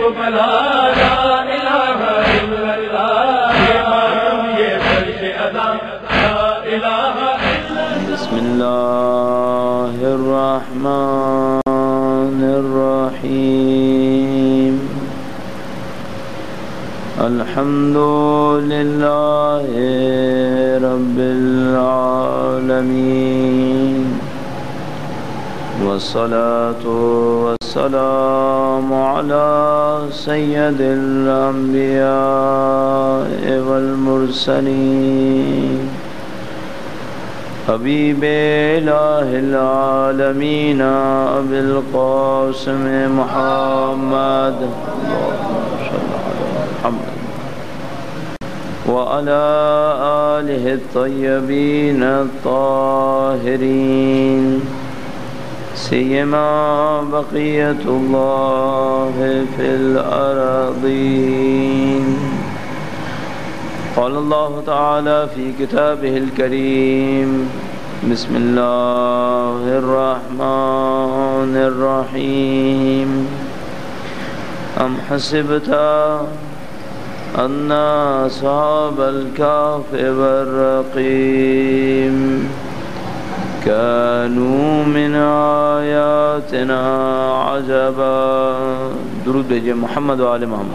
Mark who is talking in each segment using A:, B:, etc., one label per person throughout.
A: بلا لا الہ الا اللہ، یہ معلوم یہ فرش ادا لا الہ الا اللہ۔
B: بسم اللہ الرحمن الرحیم، الحمد للہ رب العالمین، والصلاة والسلام علی سید الانبیاء والمرسلین، حبیب الہ العالمین ابی القاسم محمد وعلى آلہ الطیبین الطاہرین، سیما بقیت اللہ فی الارضین۔ قال اللہ تعالی فی کتابہ الکریم، بسم اللہ الرحمن الرحیم، ام حسبت ان اصحاب الکہف والرقیم كانوا من آیاتنا عجبا۔ درود بھیجئے محمد و آل محمد۔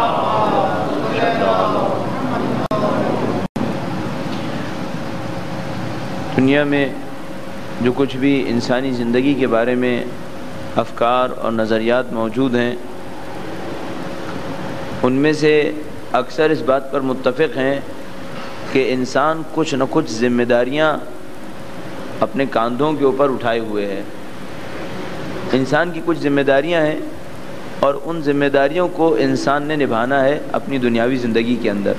B: دنیا میں جو کچھ بھی انسانی زندگی کے بارے میں افکار اور نظریات موجود ہیں، ان میں سے اکثر اس بات پر متفق ہیں کہ انسان کچھ نہ کچھ ذمہ داریاں اپنے کاندھوں کے اوپر اٹھائے ہوئے ہیں۔ انسان کی کچھ ذمہ داریاں ہیں اور ان ذمہ داریوں کو انسان نے نبھانا ہے اپنی دنیاوی زندگی کے اندر۔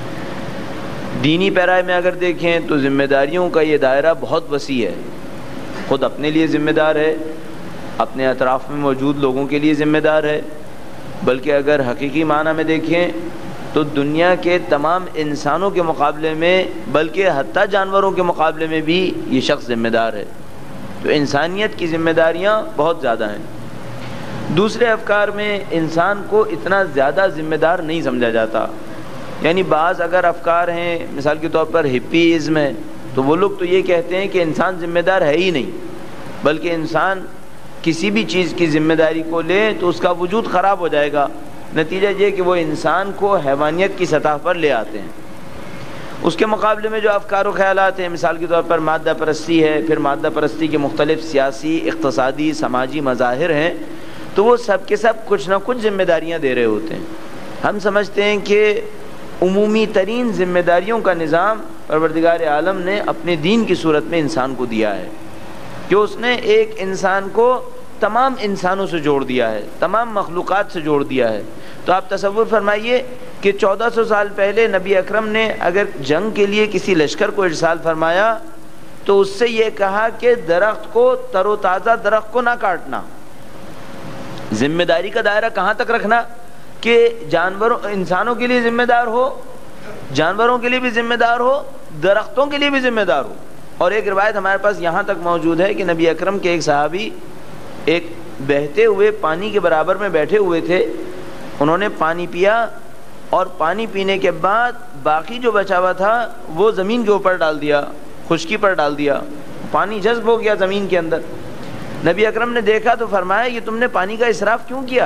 B: دینی پیرائے میں اگر دیکھیں تو ذمہ داریوں کا یہ دائرہ بہت وسیع ہے۔ خود اپنے لیے ذمہ دار ہے، اپنے اطراف میں موجود لوگوں کے لیے ذمہ دار ہے، بلکہ اگر حقیقی معنی میں دیکھیں تو دنیا کے تمام انسانوں کے مقابلے میں، بلکہ حتیٰ جانوروں کے مقابلے میں بھی یہ شخص ذمہ دار ہے۔ تو انسانیت کی ذمہ داریاں بہت زیادہ ہیں۔ دوسرے افکار میں انسان کو اتنا زیادہ ذمہ دار نہیں سمجھا جاتا، یعنی بعض اگر افکار ہیں، مثال کے طور پر ہپیزم ہے، تو وہ لوگ تو یہ کہتے ہیں کہ انسان ذمہ دار ہے ہی نہیں، بلکہ انسان کسی بھی چیز کی ذمہ داری کو لے تو اس کا وجود خراب ہو جائے گا۔ نتیجہ یہ کہ وہ انسان کو حیوانیت کی سطح پر لے آتے ہیں۔ اس کے مقابلے میں جو افکار و خیالات ہیں، مثال کے طور پر مادہ پرستی ہے، پھر مادہ پرستی کے مختلف سیاسی، اقتصادی، سماجی مظاہر ہیں، تو وہ سب کے سب کچھ نہ کچھ ذمہ داریاں دے رہے ہوتے ہیں۔ ہم سمجھتے ہیں کہ عمومی ترین ذمہ داریوں کا نظام پروردگار عالم نے اپنے دین کی صورت میں انسان کو دیا ہے، کہ اس نے ایک انسان کو تمام انسانوں سے جوڑ دیا ہے، تمام مخلوقات سے جوڑ دیا ہے۔ تو آپ تصور فرمائیے کہ 1400 سال پہلے نبی اکرم نے اگر جنگ کے لیے کسی لشکر کو ارسال فرمایا تو اس سے یہ کہا کہ درخت کو، تر و تازہ درخت کو نہ کاٹنا۔ ذمہ داری کا دائرہ کہاں تک رکھنا کہ جانوروں، انسانوں کے لیے ذمہ دار ہو، جانوروں کے لیے بھی ذمہ دار ہو، درختوں کے لیے بھی ذمہ دار ہو۔ اور ایک روایت ہمارے پاس یہاں تک موجود ہے کہ نبی اکرم کے ایک صحابی ایک بہتے ہوئے پانی کے برابر میں بیٹھے ہوئے تھے، انہوں نے پانی پیا اور پانی پینے کے بعد باقی جو بچا ہوا تھا وہ زمین کے اوپر ڈال دیا، خشکی پر ڈال دیا، پانی جذب ہو گیا زمین کے اندر۔ نبی اکرم نے دیکھا تو فرمایا یہ تم نے پانی کا اسراف کیوں کیا؟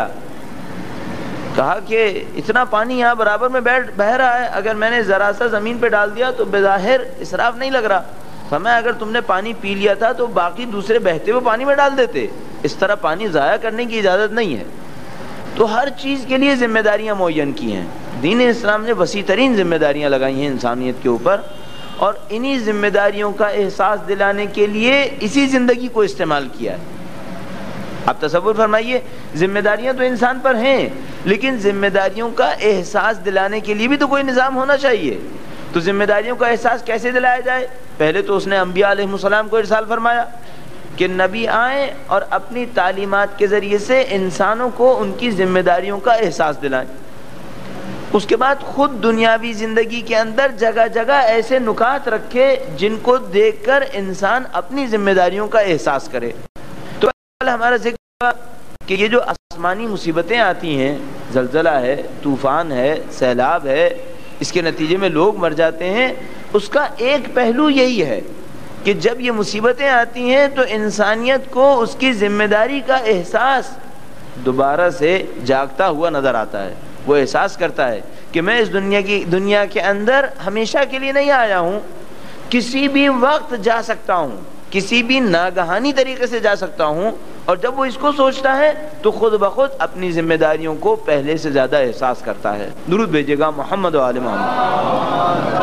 B: کہا کہ اتنا پانی یہاں برابر میں بہہ رہا ہے، اگر میں نے ذرا سا زمین پہ ڈال دیا تو بظاہر اسراف نہیں لگ رہا۔ فرمایا اگر تم نے پانی پی لیا تھا تو باقی دوسرے بہتے ہوئے پانی میں ڈال دیتے، اس طرح پانی ضائع کرنے کی اجازت نہیں ہے۔ تو ہر چیز کے لیے ذمہ داریاں معین کی ہیں۔ دین اسلام نے وسیع ترین ذمہ داریاں لگائی ہیں انسانیت کے اوپر، اور انہی ذمہ داریوں کا احساس دلانے کے لیے اسی زندگی کو استعمال کیا ہے۔ آپ تصور فرمائیے، ذمہ داریاں تو انسان پر ہیں، لیکن ذمہ داریوں کا احساس دلانے کے لیے بھی تو کوئی نظام ہونا چاہیے۔ تو ذمہ داریوں کا احساس کیسے دلایا جائے؟ پہلے تو اس نے انبیاء علیہ السلام کو ارسال فرمایا کہ نبی آئیں اور اپنی تعلیمات کے ذریعے سے انسانوں کو ان کی ذمہ داریوں کا احساس دلائیں۔ اس کے بعد خود دنیاوی زندگی کے اندر جگہ جگہ ایسے نکات رکھے جن کو دیکھ کر انسان اپنی ذمہ داریوں کا احساس کرے۔ تو ہمارا ذکر کہ یہ جو آسمانی مصیبتیں آتی ہیں، زلزلہ ہے، طوفان ہے، سیلاب ہے، اس کے نتیجے میں لوگ مر جاتے ہیں، اس کا ایک پہلو یہی ہے کہ جب یہ مصیبتیں آتی ہیں تو انسانیت کو اس کی ذمہ داری کا احساس دوبارہ سے جاگتا ہوا نظر آتا ہے۔ وہ احساس کرتا ہے کہ میں اس دنیا کے اندر ہمیشہ کے لیے نہیں آیا ہوں، کسی بھی وقت جا سکتا ہوں، کسی بھی ناگہانی طریقے سے جا سکتا ہوں۔ اور جب وہ اس کو سوچتا ہے تو خود بخود اپنی ذمہ داریوں کو پہلے سے زیادہ احساس کرتا ہے۔ درود بھیجے گا محمد و آل محمد۔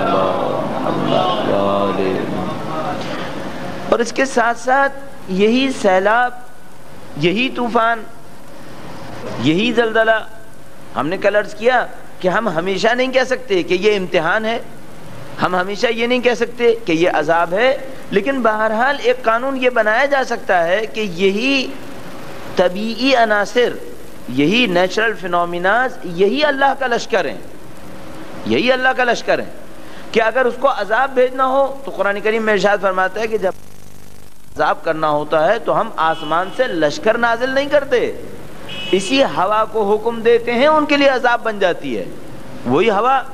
B: اور اس کے ساتھ ساتھ یہی سیلاب، یہی طوفان، یہی زلزلہ، ہم نے کل عرض کیا کہ ہم ہمیشہ نہیں کہہ سکتے کہ یہ امتحان ہے، ہم ہمیشہ یہ نہیں کہہ سکتے کہ یہ عذاب ہے، لیکن بہرحال ایک قانون یہ بنایا جا سکتا ہے کہ یہی طبیعی عناصر، یہی نیچرل فینومیناز، یہی اللہ کا لشکر ہیں، یہی اللہ کا لشکر ہیں کہ اگر اس کو عذاب بھیجنا ہو تو قرآن کریم میں ارشاد فرماتا ہے کہ جب عذاب کرنا ہوتا ہے تو ہم آسمان سے لشکر نازل نہیں کرتے، اسی ہوا کو حکم دیتے ہیں، ان کے لیے عذاب بن جاتی ہے۔ وہی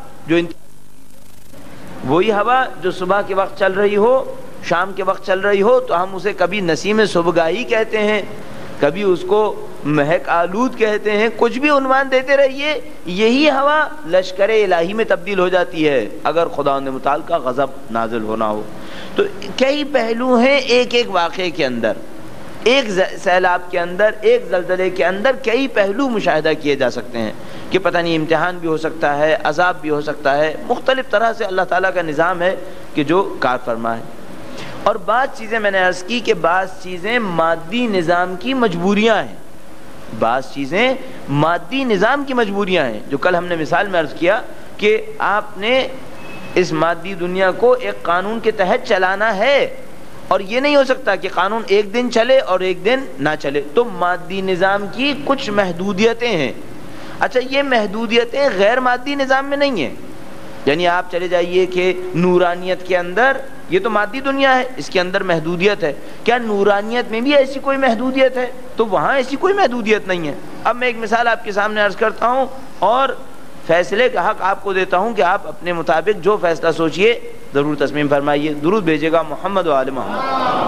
B: ہوا جو صبح کے وقت چل رہی ہو، شام کے وقت چل رہی ہو تو ہم اسے کبھی نسیم صبحگاہی کہتے ہیں، کبھی اس کو مہک آلود کہتے ہیں، کچھ بھی عنوان دیتے رہیے، یہی ہوا لشکر الہی میں تبدیل ہو جاتی ہے اگر خداوند متعال کا غضب نازل ہونا ہو۔ تو کئی پہلو ہیں ایک ایک واقعے کے اندر، ایک سیلاب کے اندر، ایک زلزلے کے اندر کئی پہلو مشاہدہ کیے جا سکتے ہیں کہ پتہ نہیں امتحان بھی ہو سکتا ہے، عذاب بھی ہو سکتا ہے، مختلف طرح سے اللہ تعالیٰ کا نظام ہے کہ جو کار فرما ہے۔ اور بعض چیزیں میں نے عرض کی کہ بعض چیزیں مادی نظام کی مجبوریاں ہیں، بعض چیزیں مادی نظام کی مجبوریاں ہیں، جو کل ہم نے مثال میں عرض کیا کہ آپ نے اس مادی دنیا کو ایک قانون کے تحت چلانا ہے، اور یہ نہیں ہو سکتا کہ قانون ایک دن چلے اور ایک دن نہ چلے، تو مادی نظام کی کچھ محدودیتیں ہیں۔ اچھا، یہ محدودیتیں غیر مادی نظام میں نہیں ہیں، یعنی آپ چلے جائیے کہ نورانیت کے اندر، یہ تو مادی دنیا ہے، اس کے اندر محدودیت ہے، کیا نورانیت میں بھی ایسی کوئی محدودیت ہے؟ تو وہاں ایسی کوئی محدودیت نہیں ہے۔ اب میں ایک مثال آپ کے سامنے عرض کرتا ہوں اور فیصلے کا حق آپ کو دیتا ہوں کہ آپ اپنے مطابق جو فیصلہ سوچئے ضرور تسلیم فرمائیے۔ درود بھیجے گا محمد و آل محمد۔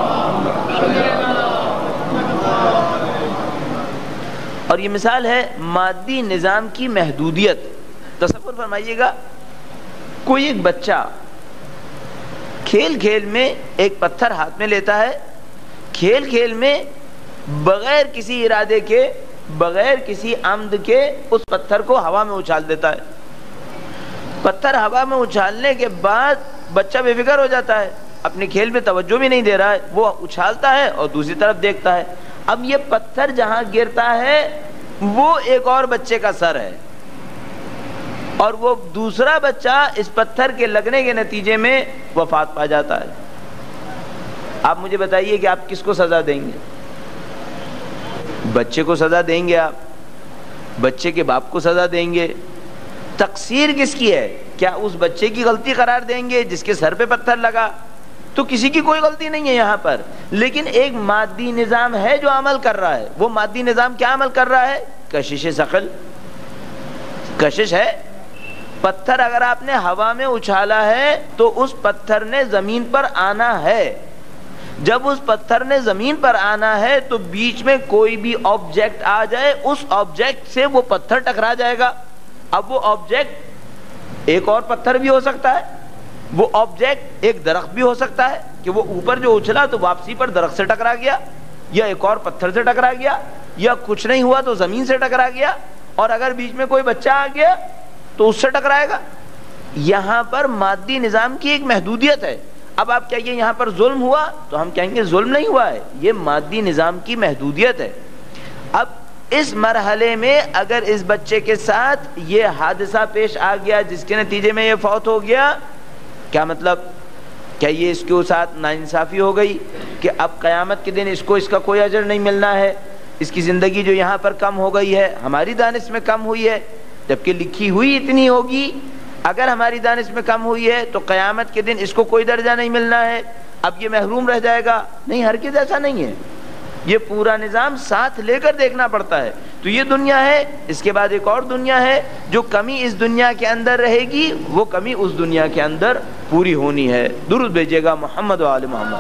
B: اور یہ مثال ہے مادی نظام کی محدودیت۔ تصور فرمائیے گا، کوئی ایک بچہ کھیل کھیل میں ایک پتھر ہاتھ میں لیتا ہے، کھیل کھیل میں بغیر کسی ارادے کے، بغیر کسی عمد کے اس پتھر کو ہوا میں اچھال دیتا ہے۔ پتھر ہوا میں اچھالنے کے بعد بچہ بے فکر ہو جاتا ہے، اپنے کھیل پہ توجہ بھی نہیں دے رہا ہے، وہ اچھالتا ہے اور دوسری طرف دیکھتا ہے۔ اب یہ پتھر جہاں گرتا ہے وہ ایک اور بچے کا سر ہے، اور وہ دوسرا بچہ اس پتھر کے لگنے کے نتیجے میں وفات پا جاتا ہے۔ آپ مجھے بتائیے کہ آپ کس کو سزا دیں گے؟ بچے کو سزا دیں گے؟ آپ بچے کے باپ کو سزا دیں گے؟ تقصیر کس کی ہے؟ کیا اس بچے کی غلطی قرار دیں گے جس کے سر پہ پتھر لگا؟ تو کسی کی کوئی غلطی نہیں ہے یہاں پر، لیکن ایک مادی نظام ہے جو عمل کر رہا ہے۔ وہ مادی نظام کیا عمل کر رہا ہے؟ کشش ثقل، کشش ہے۔ پتھر اگر آپ نے ہوا میں اچھالا ہے تو اس پتھر نے زمین پر آنا ہے۔ جب اس پتھر نے زمین پر آنا ہے تو بیچ میں کوئی بھی آبجیکٹ آ جائے، اس آبجیکٹ سے وہ پتھر ٹکرا جائے گا۔ اب وہ آبجیکٹ ایک اور پتھر بھی ہو سکتا ہے، وہ آبجیکٹ ایک درخت بھی ہو سکتا ہے کہ وہ اوپر جو اچھلا تو واپسی پر درخت سے ٹکرا گیا، یا ایک اور پتھر سے ٹکرا گیا، یا کچھ نہیں ہوا تو زمین سے ٹکرا گیا، اور اگر بیچ میں کوئی بچہ آ گیا تو اس سے ٹکرائے گا۔ یہاں پر مادی نظام کی ایک محدودیت ہے۔ اب آپ کہیے یہاں پر ظلم ہوا، تو ہم کہیں گے ظلم نہیں ہوا ہے، یہ مادی نظام کی محدودیت ہے۔ اب اس مرحلے میں اگر اس بچے کے ساتھ یہ حادثہ پیش آ گیا جس کے نتیجے میں یہ فوت ہو گیا، کیا مطلب؟ کیا یہ اس کے ساتھ ناانصافی ہو گئی کہ اب قیامت کے دن اس کو اس کا کوئی اجر نہیں ملنا ہے؟ اس کی زندگی جو یہاں پر کم ہو گئی ہے، ہماری دانش میں کم ہوئی ہے، جبکہ لکھی ہوئی اتنی ہوگی، اگر ہماری دانش میں کم ہوئی ہے تو قیامت کے دن اس کو کوئی درجہ نہیں ملنا ہے، اب یہ محروم رہ جائے گا؟ نہیں، ہرگز ایسا نہیں ہے۔ یہ پورا نظام ساتھ لے کر دیکھنا پڑتا ہے. تو یہ دنیا ہے، اس کے بعد ایک اور دنیا ہے. جو کمی اس دنیا کے اندر رہے گی وہ کمی اس دنیا کے اندر پوری ہونی ہے. درود بھیجیے گا محمد و آل محمد.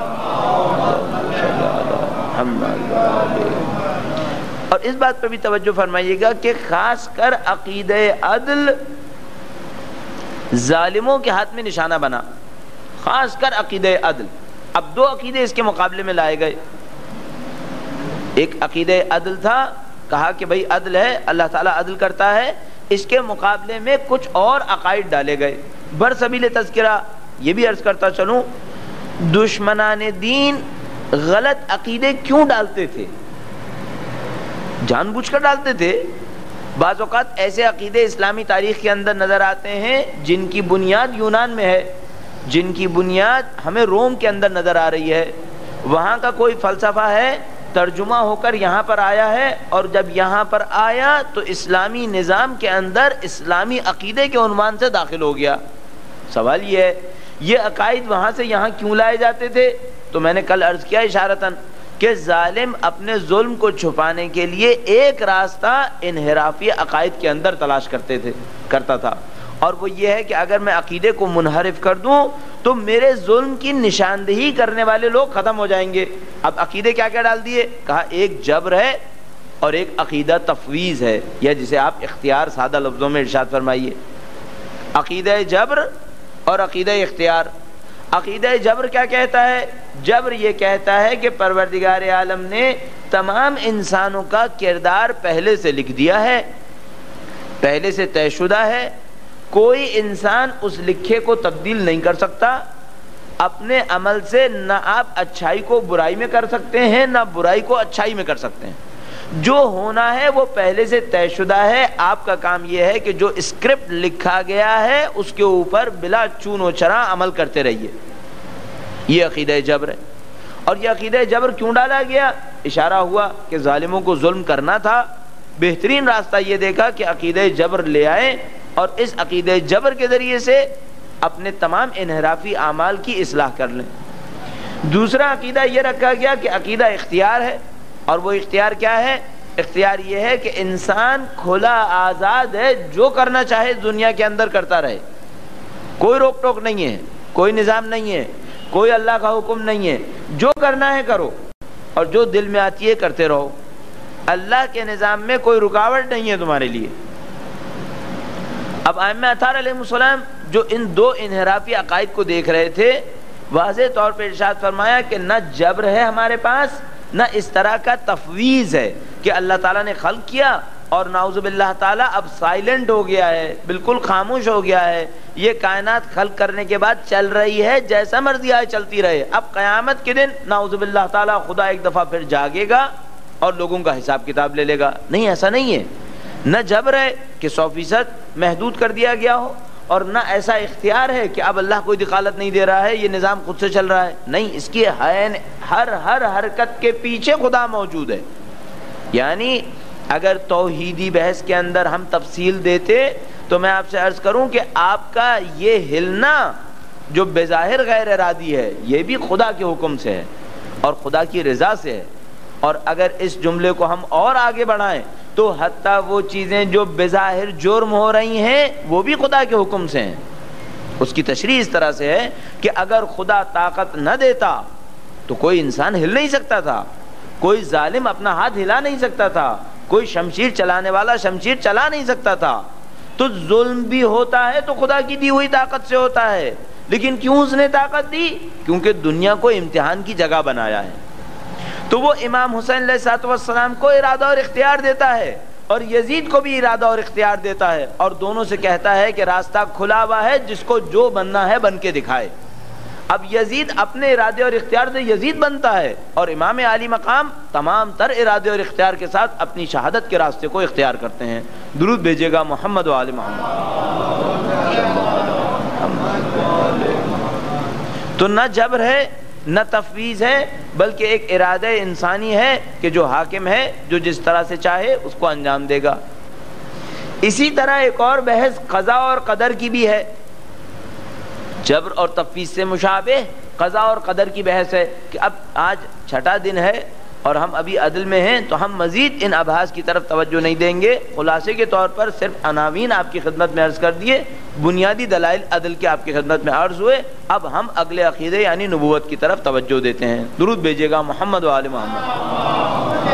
B: اور اس بات پر بھی توجہ فرمائیے گا کہ خاص کر عقیدہ عدل ظالموں کے ہاتھ میں نشانہ بنا، خاص کر عقیدہ عدل. اب دو عقیدے اس کے مقابلے میں لائے گئے. ایک عقیدہ عدل تھا، کہا کہ بھئی عدل ہے، اللہ تعالیٰ عدل کرتا ہے. اس کے مقابلے میں کچھ اور عقائد ڈالے گئے. برسبیل تذکرہ یہ بھی عرض کرتا چلوں، دشمنان دین غلط عقیدے کیوں ڈالتے تھے؟ جان بوجھ کر ڈالتے تھے. بعض اوقات ایسے عقیدے اسلامی تاریخ کے اندر نظر آتے ہیں جن کی بنیاد یونان میں ہے، جن کی بنیاد ہمیں روم کے اندر نظر آ رہی ہے. وہاں کا کوئی فلسفہ ہے، ترجمہ ہو کر یہاں پر آیا ہے، اور جب یہاں پر آیا تو اسلامی نظام کے اندر اسلامی عقیدے کے عنوان سے داخل ہو گیا. سوال یہ ہے یہ عقائد وہاں سے یہاں کیوں لائے جاتے تھے؟ تو میں نے کل عرض کیا اشارتاً کہ ظالم اپنے ظلم کو چھپانے کے لیے ایک راستہ انحرافی عقائد کے اندر تلاش کرتا تھا، اور وہ یہ ہے کہ اگر میں عقیدے کو منحرف کر دوں تو میرے ظلم کی نشاندہی کرنے والے لوگ ختم ہو جائیں گے. اب عقیدے کیا کیا ڈال دیے؟ کہا ایک جبر ہے اور ایک عقیدہ تفویض ہے، یا جسے آپ اختیار سادہ لفظوں میں ارشاد فرمائیے. عقیدہ جبر اور عقیدہ اختیار. عقیدہ جبر کیا کہتا ہے؟ جبر یہ کہتا ہے کہ پروردگار عالم نے تمام انسانوں کا کردار پہلے سے لکھ دیا ہے، پہلے سے طے شدہ ہے، کوئی انسان اس لکھے کو تبدیل نہیں کر سکتا. اپنے عمل سے نہ آپ اچھائی کو برائی میں کر سکتے ہیں، نہ برائی کو اچھائی میں کر سکتے ہیں. جو ہونا ہے وہ پہلے سے طے شدہ ہے. آپ کا کام یہ ہے کہ جو اسکرپٹ لکھا گیا ہے اس کے اوپر بلا چون و چرا عمل کرتے رہیے. یہ عقیدہ جبر ہے. اور یہ عقیدہ جبر کیوں ڈالا گیا؟ اشارہ ہوا کہ ظالموں کو ظلم کرنا تھا. بہترین راستہ یہ دیکھا کہ عقیدہ جبر لے آئیں اور اس عقیدہ جبر کے ذریعے سے اپنے تمام انحرافی اعمال کی اصلاح کر لیں. دوسرا عقیدہ یہ رکھا گیا کہ عقیدہ اختیار ہے. اور وہ اختیار کیا ہے؟ اختیار یہ ہے کہ انسان کھلا آزاد ہے، جو کرنا چاہے دنیا کے اندر کرتا رہے. کوئی روک ٹوک نہیں ہے، کوئی نظام نہیں ہے، کوئی اللہ کا حکم نہیں ہے. جو کرنا ہے کرو اور جو دل میں آتی ہے کرتے رہو. اللہ کے نظام میں کوئی رکاوٹ نہیں ہے تمہارے لیے. اب ائمہ اطہار علیہ السلام جو ان دو انحرافی عقائد کو دیکھ رہے تھے، واضح طور پہ ارشاد فرمایا کہ نہ جبر ہے ہمارے پاس، نہ اس طرح کا تفویض ہے کہ اللہ تعالیٰ نے خلق کیا اور نعوذ باللہ تعالیٰ اب سائلنٹ ہو گیا ہے، بالکل خاموش ہو گیا ہے. یہ کائنات خلق کرنے کے بعد چل رہی ہے، جیسا مرضی آئے چلتی رہے. اب قیامت کے دن نعوذ باللہ تعالیٰ خدا ایک دفعہ پھر جاگے گا اور لوگوں کا حساب کتاب لے لے گا. نہیں، ایسا نہیں ہے. نہ جبر ہے کہ 100% محدود کر دیا گیا ہو، اور نہ ایسا اختیار ہے کہ اب اللہ کوئی دخالت نہیں دے رہا ہے، یہ نظام خود سے چل رہا ہے. نہیں، اس کی ہر حرکت کے پیچھے خدا موجود ہے. یعنی اگر توحیدی بحث کے اندر ہم تفصیل دیتے تو میں آپ سے عرض کروں کہ آپ کا یہ ہلنا جو بظاہر غیر ارادی ہے، یہ بھی خدا کے حکم سے ہے اور خدا کی رضا سے ہے. اور اگر اس جملے کو ہم اور آگے بڑھائیں تو حتیٰ وہ چیزیں جو بظاہر جرم ہو رہی ہیں وہ بھی خدا کے حکم سے ہیں. اس کی تشریح اس طرح سے ہے کہ اگر خدا طاقت نہ دیتا تو کوئی انسان ہل نہیں سکتا تھا، کوئی ظالم اپنا ہاتھ ہلا نہیں سکتا تھا، کوئی شمشیر چلانے والا شمشیر چلا نہیں سکتا تھا. تو ظلم بھی ہوتا ہے تو خدا کی دی ہوئی طاقت سے ہوتا ہے. لیکن کیوں اس نے طاقت دی؟ کیونکہ دنیا کو امتحان کی جگہ بنایا ہے. تو وہ امام حسین علیہ السلام کو ارادہ اور اختیار دیتا ہے، اور یزید کو بھی ارادہ اور اختیار دیتا ہے، اور دونوں سے کہتا ہے کہ راستہ کھلا ہوا ہے، جس کو جو بننا ہے بن کے دکھائے. اب یزید اپنے ارادے اور اختیار سے یزید بنتا ہے، اور امام عالی مقام تمام تر ارادے اور اختیار کے ساتھ اپنی شہادت کے راستے کو اختیار کرتے ہیں. درود بھیجے گا محمد و آل محمد. تو نہ جبر ہے نہ تفویض ہے، بلکہ ایک ارادہ انسانی ہے کہ جو حاکم ہے، جو جس طرح سے چاہے اس کو انجام دے گا. اسی طرح ایک اور بحث قضاء اور قدر کی بھی ہے. جبر اور تفویض سے مشابہ قضاء اور قدر کی بحث ہے کہ اب آج چھٹا دن ہے اور ہم ابھی عدل میں ہیں تو ہم مزید ان ابحاث کی طرف توجہ نہیں دیں گے. خلاصے کے طور پر صرف عناوین آپ کی خدمت میں عرض کر دیے, بنیادی دلائل عدل کے آپ کی خدمت میں عرض ہوئے. اب ہم اگلے عقیدے یعنی نبوت کی طرف توجہ دیتے ہیں. درود بھیجیے گا محمد و آل محمد.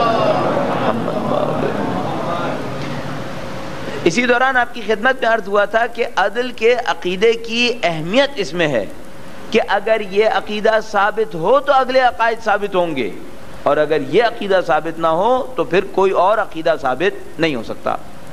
B: اسی دوران آپ کی خدمت میں عرض ہوا تھا کہ عدل کے عقیدے کی اہمیت اس میں ہے کہ اگر یہ عقیدہ ثابت ہو تو اگلے عقائد ثابت ہوں گے, اور اگر یہ عقیدہ ثابت نہ ہو تو پھر کوئی اور عقیدہ ثابت نہیں ہو سکتا.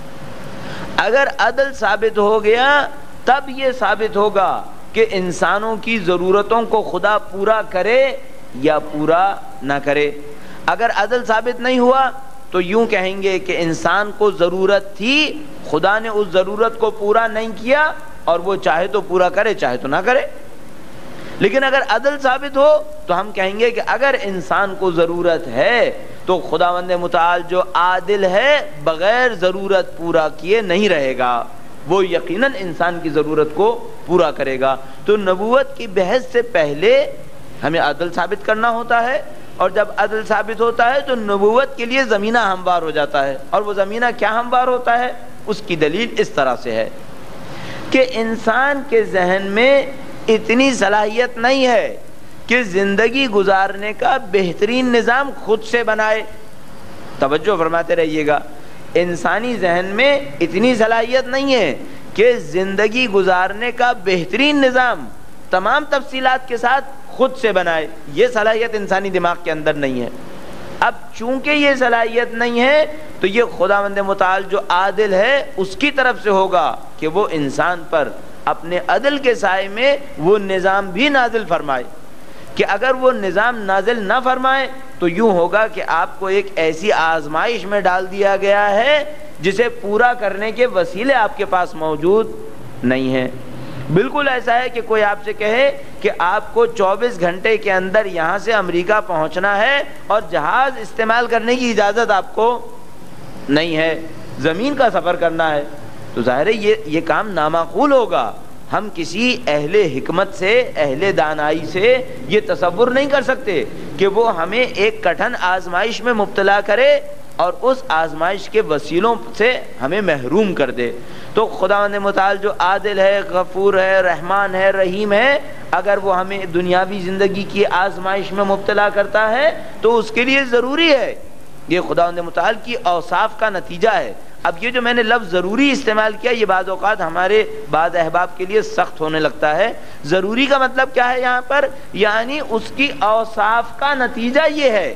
B: اگر عدل ثابت ہو گیا تب یہ ثابت ہوگا کہ انسانوں کی ضرورتوں کو خدا پورا کرے یا پورا نہ کرے. اگر عدل ثابت نہیں ہوا تو یوں کہیں گے کہ انسان کو ضرورت تھی, خدا نے اس ضرورت کو پورا نہیں کیا, اور وہ چاہے تو پورا کرے چاہے تو نہ کرے. لیکن اگر عدل ثابت ہو تو ہم کہیں گے کہ اگر انسان کو ضرورت ہے تو خداوند متعال جو عادل ہے بغیر ضرورت پورا کیے نہیں رہے گا, وہ یقیناً انسان کی ضرورت کو پورا کرے گا. تو نبوت کی بحث سے پہلے ہمیں عدل ثابت کرنا ہوتا ہے, اور جب عدل ثابت ہوتا ہے تو نبوت کے لیے زمینہ ہموار ہو جاتا ہے. اور وہ زمینہ کیا ہموار ہوتا ہے؟ اس کی دلیل اس طرح سے ہے کہ انسان کے ذہن میں اتنی صلاحیت نہیں ہے کہ زندگی گزارنے کا بہترین نظام خود سے بنائے. توجہ فرماتے رہیے گا, انسانی ذہن میں اتنی صلاحیت نہیں ہے کہ زندگی گزارنے کا بہترین نظام تمام تفصیلات کے ساتھ خود سے بنائے. یہ صلاحیت انسانی دماغ کے اندر نہیں ہے. اب چونکہ یہ صلاحیت نہیں ہے تو یہ خداوند متعال جو عادل ہے اس کی طرف سے ہوگا کہ وہ انسان پر اپنے عدل کے سائے میں وہ نظام بھی نازل فرمائے. کہ اگر وہ نظام نازل نہ فرمائے تو یوں ہوگا کہ آپ کو ایک ایسی آزمائش میں ڈال دیا گیا ہے جسے پورا کرنے کے وسیلے آپ کے پاس موجود نہیں ہیں. بالکل ایسا ہے کہ کوئی آپ سے کہے کہ آپ کو 24 گھنٹے کے اندر یہاں سے امریکہ پہنچنا ہے اور جہاز استعمال کرنے کی اجازت آپ کو نہیں ہے, زمین کا سفر کرنا ہے, تو ظاہر ہے یہ کام نامعقول ہوگا. ہم کسی اہل حکمت سے, اہل دانائی سے یہ تصور نہیں کر سکتے کہ وہ ہمیں ایک کٹھن آزمائش میں مبتلا کرے اور اس آزمائش کے وسیلوں سے ہمیں محروم کر دے. تو خداوند متعال جو عادل ہے, غفور ہے, رحمان ہے, رحیم ہے, اگر وہ ہمیں دنیاوی زندگی کی آزمائش میں مبتلا کرتا ہے تو اس کے لیے ضروری ہے, یہ خداوند متعال کی اوصاف کا نتیجہ ہے. اب یہ جو میں نے لفظ ضروری استعمال کیا یہ بعض اوقات ہمارے بعض احباب کے لیے سخت ہونے لگتا ہے. ضروری کا مطلب کیا ہے یہاں پر؟ یعنی اس کی اوصاف کا نتیجہ یہ ہے.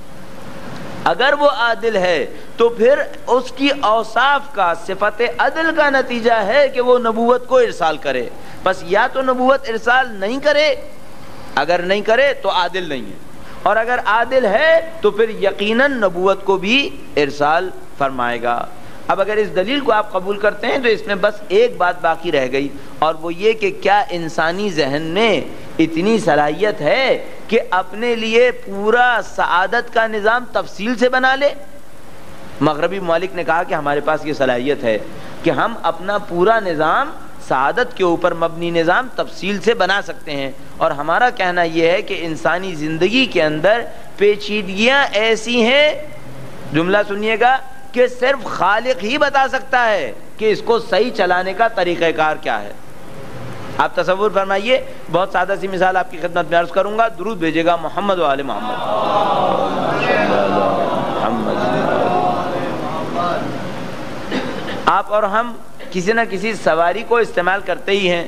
B: اگر وہ عادل ہے تو پھر اس کی اوصاف کا, صفت عدل کا نتیجہ ہے کہ وہ نبوت کو ارسال کرے. بس یا تو نبوت ارسال نہیں کرے, اگر نہیں کرے تو عادل نہیں ہے, اور اگر عادل ہے تو پھر یقیناً نبوت کو بھی ارسال فرمائے گا. اب اگر اس دلیل کو آپ قبول کرتے ہیں تو اس میں بس ایک بات باقی رہ گئی, اور وہ یہ کہ کیا انسانی ذہن میں اتنی صلاحیت ہے کہ اپنے لیے پورا سعادت کا نظام تفصیل سے بنا لے؟ مغربی ممالک نے کہا کہ ہمارے پاس یہ صلاحیت ہے کہ ہم اپنا پورا نظام, سعادت کے اوپر مبنی نظام تفصیل سے بنا سکتے ہیں. اور ہمارا کہنا یہ ہے کہ انسانی زندگی کے اندر پیچیدگیاں ایسی ہیں, جملہ سنیے گا, کہ صرف خالق ہی بتا سکتا ہے کہ اس کو صحیح چلانے کا طریقہ کار کیا ہے. آپ تصور فرمائیے, بہت سادہ سی مثال آپ کی خدمت میں عرض کروں گا, درود بھیجے گا محمد و آل محمد. آپ اور ہم کسی نہ کسی سواری کو استعمال کرتے ہی ہیں,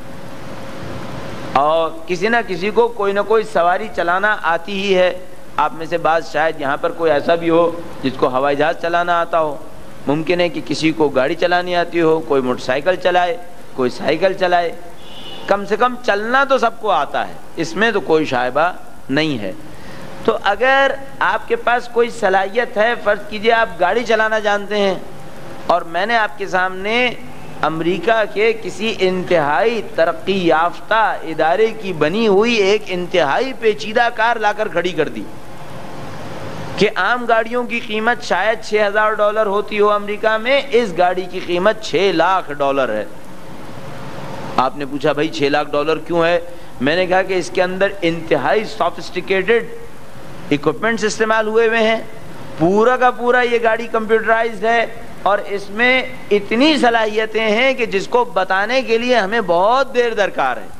B: اور کسی نہ کسی کو کوئی نہ کوئی سواری چلانا آتی ہی ہے. آپ میں سے بعض شاید یہاں پر کوئی ایسا بھی ہو جس کو ہوائی جہاز چلانا آتا ہو, ممکن ہے کہ کسی کو گاڑی چلانی آتی ہو, کوئی موٹر سائیکل چلائے, کوئی سائیکل چلائے. کم سے کم چلنا تو سب کو آتا ہے, اس میں تو کوئی شائبہ نہیں ہے. تو اگر آپ کے پاس کوئی صلاحیت ہے, فرض کیجئے آپ گاڑی چلانا جانتے ہیں, اور میں نے آپ کے سامنے امریکہ کے کسی انتہائی ترقی یافتہ ادارے کی بنی ہوئی ایک انتہائی پیچیدہ کار لا کر کھڑی کر دی کہ عام گاڑیوں کی قیمت شاید $6,000 ہوتی ہو امریکہ میں, اس گاڑی کی قیمت $6,00,000 ہے. آپ نے پوچھا بھائی $6,00,000 کیوں ہے؟ میں نے کہا کہ اس کے اندر انتہائی سافسٹیکیٹڈ اکوپمنٹس استعمال ہوئے ہوئے ہیں، پورا کا پورا یہ گاڑی کمپیوٹرائزڈ ہے، اور اس میں اتنی صلاحیتیں ہیں کہ جس کو بتانے کے لیے ہمیں بہت دیر درکار ہے۔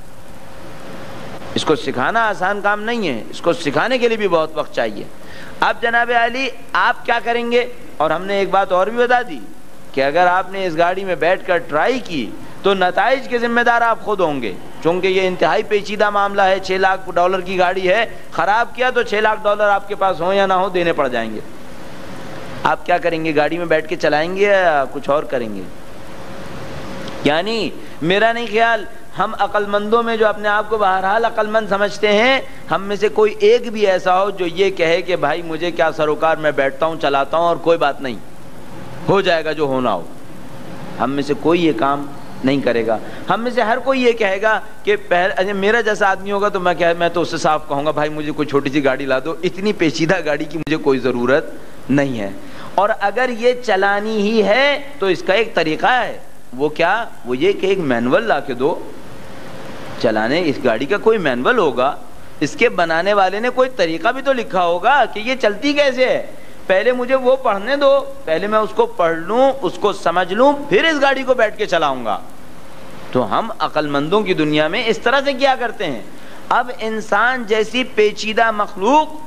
B: اس کو سکھانا آسان کام نہیں ہے، اس کو سکھانے کے لیے بھی بہت وقت چاہیے۔ اب جناب علی آپ کیا کریں گے؟ اور ہم نے ایک بات اور بھی بتا دی کہ اگر آپ نے اس گاڑی میں بیٹھ کر ٹرائی کی تو نتائج کے ذمہ دار آپ خود ہوں گے، چونکہ یہ انتہائی پیچیدہ معاملہ ہے، $6 لاکھ کی گاڑی ہے، خراب کیا تو $6 لاکھ آپ کے پاس ہوں یا نہ ہو دینے پڑ جائیں گے۔ آپ کیا کریں گے؟ گاڑی میں بیٹھ کے چلائیں گے یا کچھ اور کریں گے؟ یعنی میرا نہیں خیال ہم عقل مندوں میں جو اپنے آپ کو بہرحال عقل مند سمجھتے ہیں، ہم میں سے کوئی ایک بھی ایسا ہو جو یہ کہے کہ بھائی مجھے کیا سروکار، میں بیٹھتا ہوں چلاتا ہوں اور کوئی بات نہیں، ہو جائے گا جو ہونا ہو۔ ہم میں سے کوئی یہ کام نہیں کرے گا۔ ہم میں سے ہر کوئی یہ کہے گا کہ میرا جیسا آدمی ہوگا تو میں تو اس سے صاف کہوں گا بھائی مجھے کوئی چھوٹی سی گاڑی لا دو، اتنی پیچیدہ گاڑی کی مجھے کوئی ضرورت نہیں ہے۔ اور اگر یہ چلانی ہی ہے تو اس کا ایک طریقہ ہے، وہ کیا؟ وہ یہ کہ ایک مینول لا کے دو چلانے، اس گاڑی کا کوئی مینول ہوگا، اس کے بنانے والے نے کوئی طریقہ بھی تو لکھا ہوگا کہ یہ چلتی کیسے ہے، پہلے مجھے وہ پڑھنے دو، پہلے میں اس کو پڑھ لوں، اس کو سمجھ لوں، پھر اس گاڑی کو بیٹھ کے چلاؤں گا۔ تو ہم عقل مندوں کی دنیا میں اس طرح سے کیا کرتے ہیں؟ اب انسان جیسی پیچیدہ مخلوق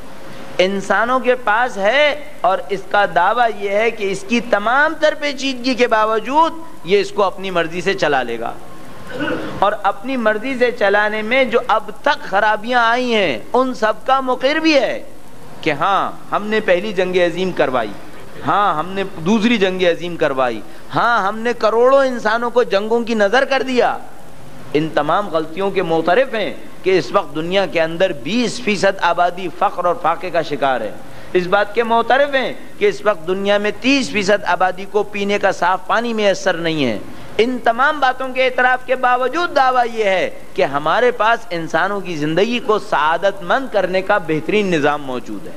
B: انسانوں کے پاس ہے اور اس کا دعویٰ یہ ہے کہ اس کی تمام تر پیچیدگی کے باوجود یہ اس کو اپنی مرضی سے چلا لے گا، اور اپنی مرضی سے چلانے میں جو اب تک خرابیاں آئی ہیں ان سب کا مقر بھی ہے کہ ہاں ہم نے پہلی جنگ عظیم کروائی، ہاں ہم نے دوسری جنگ عظیم کروائی، ہاں ہم نے کروڑوں انسانوں کو جنگوں کی نظر کر دیا۔ ان تمام غلطیوں کے معترف ہیں کہ اس وقت دنیا کے اندر 20% آبادی فقر اور فاقے کا شکار ہے۔ اس بات کے معترف ہیں کہ اس وقت دنیا میں 30% آبادی کو پینے کا صاف پانی میسر نہیں ہے۔ ان تمام باتوں کے اعتراف کے باوجود دعویٰ یہ ہے کہ ہمارے پاس انسانوں کی زندگی کو سعادت مند کرنے کا بہترین نظام موجود ہے۔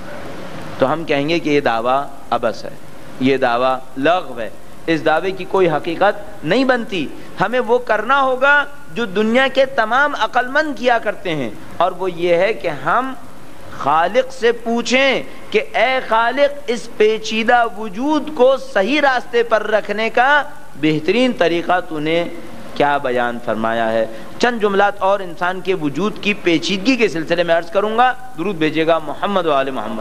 B: تو ہم کہیں گے کہ یہ دعویٰ عبث ہے، یہ دعویٰ لغو ہے، اس دعوے کی کوئی حقیقت نہیں بنتی۔ ہمیں وہ کرنا ہوگا جو دنیا کے تمام عقل مند کیا کرتے ہیں، اور وہ یہ ہے کہ ہم خالق سے پوچھیں کہ اے خالق اس پیچیدہ وجود کو صحیح راستے پر رکھنے کا بہترین طریقہ تو نے کیا بیان فرمایا ہے۔ چند جملات اور انسان کے وجود کی پیچیدگی کے سلسلے میں عرض کروں گا، درود بھیجے گا محمد و آل محمد۔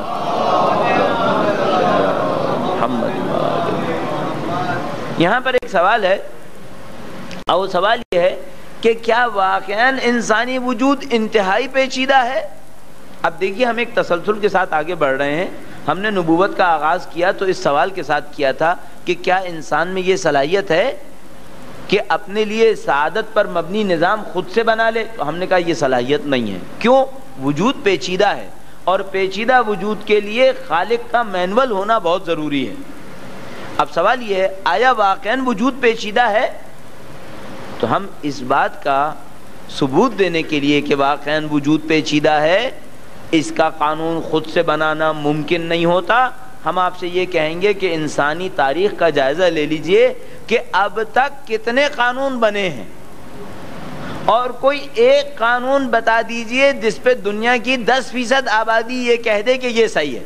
B: یہاں پر ایک سوال ہے، اور وہ سوال یہ ہے کہ کیا واقعاً انسانی وجود انتہائی پیچیدہ ہے؟ اب دیکھیے ہم ایک تسلسل کے ساتھ آگے بڑھ رہے ہیں۔ ہم نے نبوت کا آغاز کیا تو اس سوال کے ساتھ کیا تھا کہ کیا انسان میں یہ صلاحیت ہے کہ اپنے لیے سعادت پر مبنی نظام خود سے بنا لے؟ تو ہم نے کہا یہ صلاحیت نہیں ہے۔ کیوں؟ وجود پیچیدہ ہے، اور پیچیدہ وجود کے لیے خالق کا مینول ہونا بہت ضروری ہے۔ اب سوال یہ ہے آیا واقعاً وجود پیچیدہ ہے؟ تو ہم اس بات کا ثبوت دینے کے لیے کہ واقعاً وجود پیچیدہ ہے، اس کا قانون خود سے بنانا ممکن نہیں ہوتا، ہم آپ سے یہ کہیں گے کہ انسانی تاریخ کا جائزہ لے لیجئے کہ اب تک کتنے قانون بنے ہیں، اور کوئی ایک قانون بتا دیجئے جس پہ دنیا کی 10% آبادی یہ کہہ دے کہ یہ صحیح ہے۔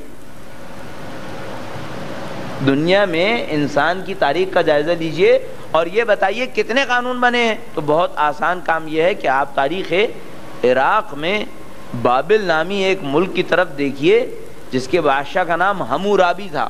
B: دنیا میں انسان کی تاریخ کا جائزہ لیجئے اور یہ بتائیے کتنے قانون بنے ہیں۔ تو بہت آسان کام یہ ہے کہ آپ تاریخ عراق میں بابل نامی ایک ملک کی طرف دیکھیے جس کے بادشاہ کا نام ہمورابی تھا۔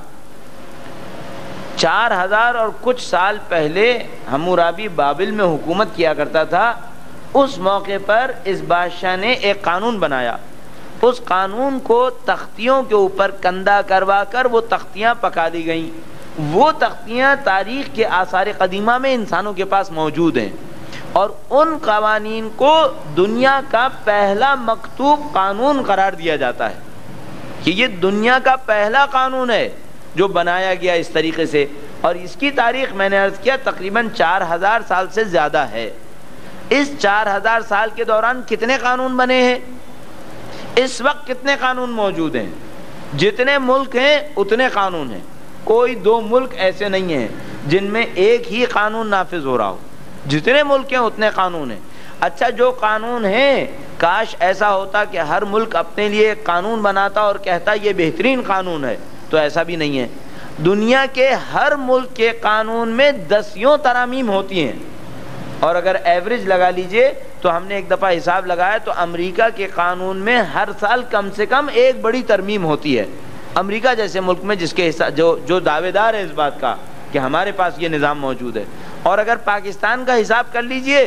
B: 4000 اور کچھ سال پہلے ہمورابی بابل میں حکومت کیا کرتا تھا۔ اس موقع پر اس بادشاہ نے ایک قانون بنایا، اس قانون کو تختیوں کے اوپر کندہ کروا کر وہ تختیاں پکا دی گئیں۔ وہ تختیاں تاریخ کے آثار قدیمہ میں انسانوں کے پاس موجود ہیں، اور ان قوانین کو دنیا کا پہلا مکتوب قانون قرار دیا جاتا ہے کہ یہ دنیا کا پہلا قانون ہے جو بنایا گیا اس طریقے سے، اور اس کی تاریخ میں نے عرض کیا تقریباً 4000 سال سے زیادہ ہے۔ اس 4000 سال کے دوران کتنے قانون بنے ہیں؟ اس وقت کتنے قانون موجود ہیں؟ جتنے ملک ہیں اتنے قانون ہیں۔ کوئی 2 ملک ایسے نہیں ہیں جن میں ایک ہی قانون نافذ ہو رہا ہو، جتنے ملک ہیں اتنے قانون ہیں۔ اچھا جو قانون ہیں کاش ایسا ہوتا کہ ہر ملک اپنے لیے ایک قانون بناتا اور کہتا یہ بہترین قانون ہے، تو ایسا بھی نہیں ہے۔ دنیا کے ہر ملک کے قانون میں 10 ترامیم ہوتی ہیں، اور اگر ایوریج لگا لیجئے تو ہم نے ایک دفعہ حساب لگایا تو امریکہ کے قانون میں ہر سال کم سے کم ایک بڑی ترمیم ہوتی ہے۔ امریکہ جیسے ملک میں جس کے جو دعوے دار ہے اس بات کا کہ ہمارے پاس یہ نظام موجود ہے، اور اگر پاکستان کا حساب کر لیجئے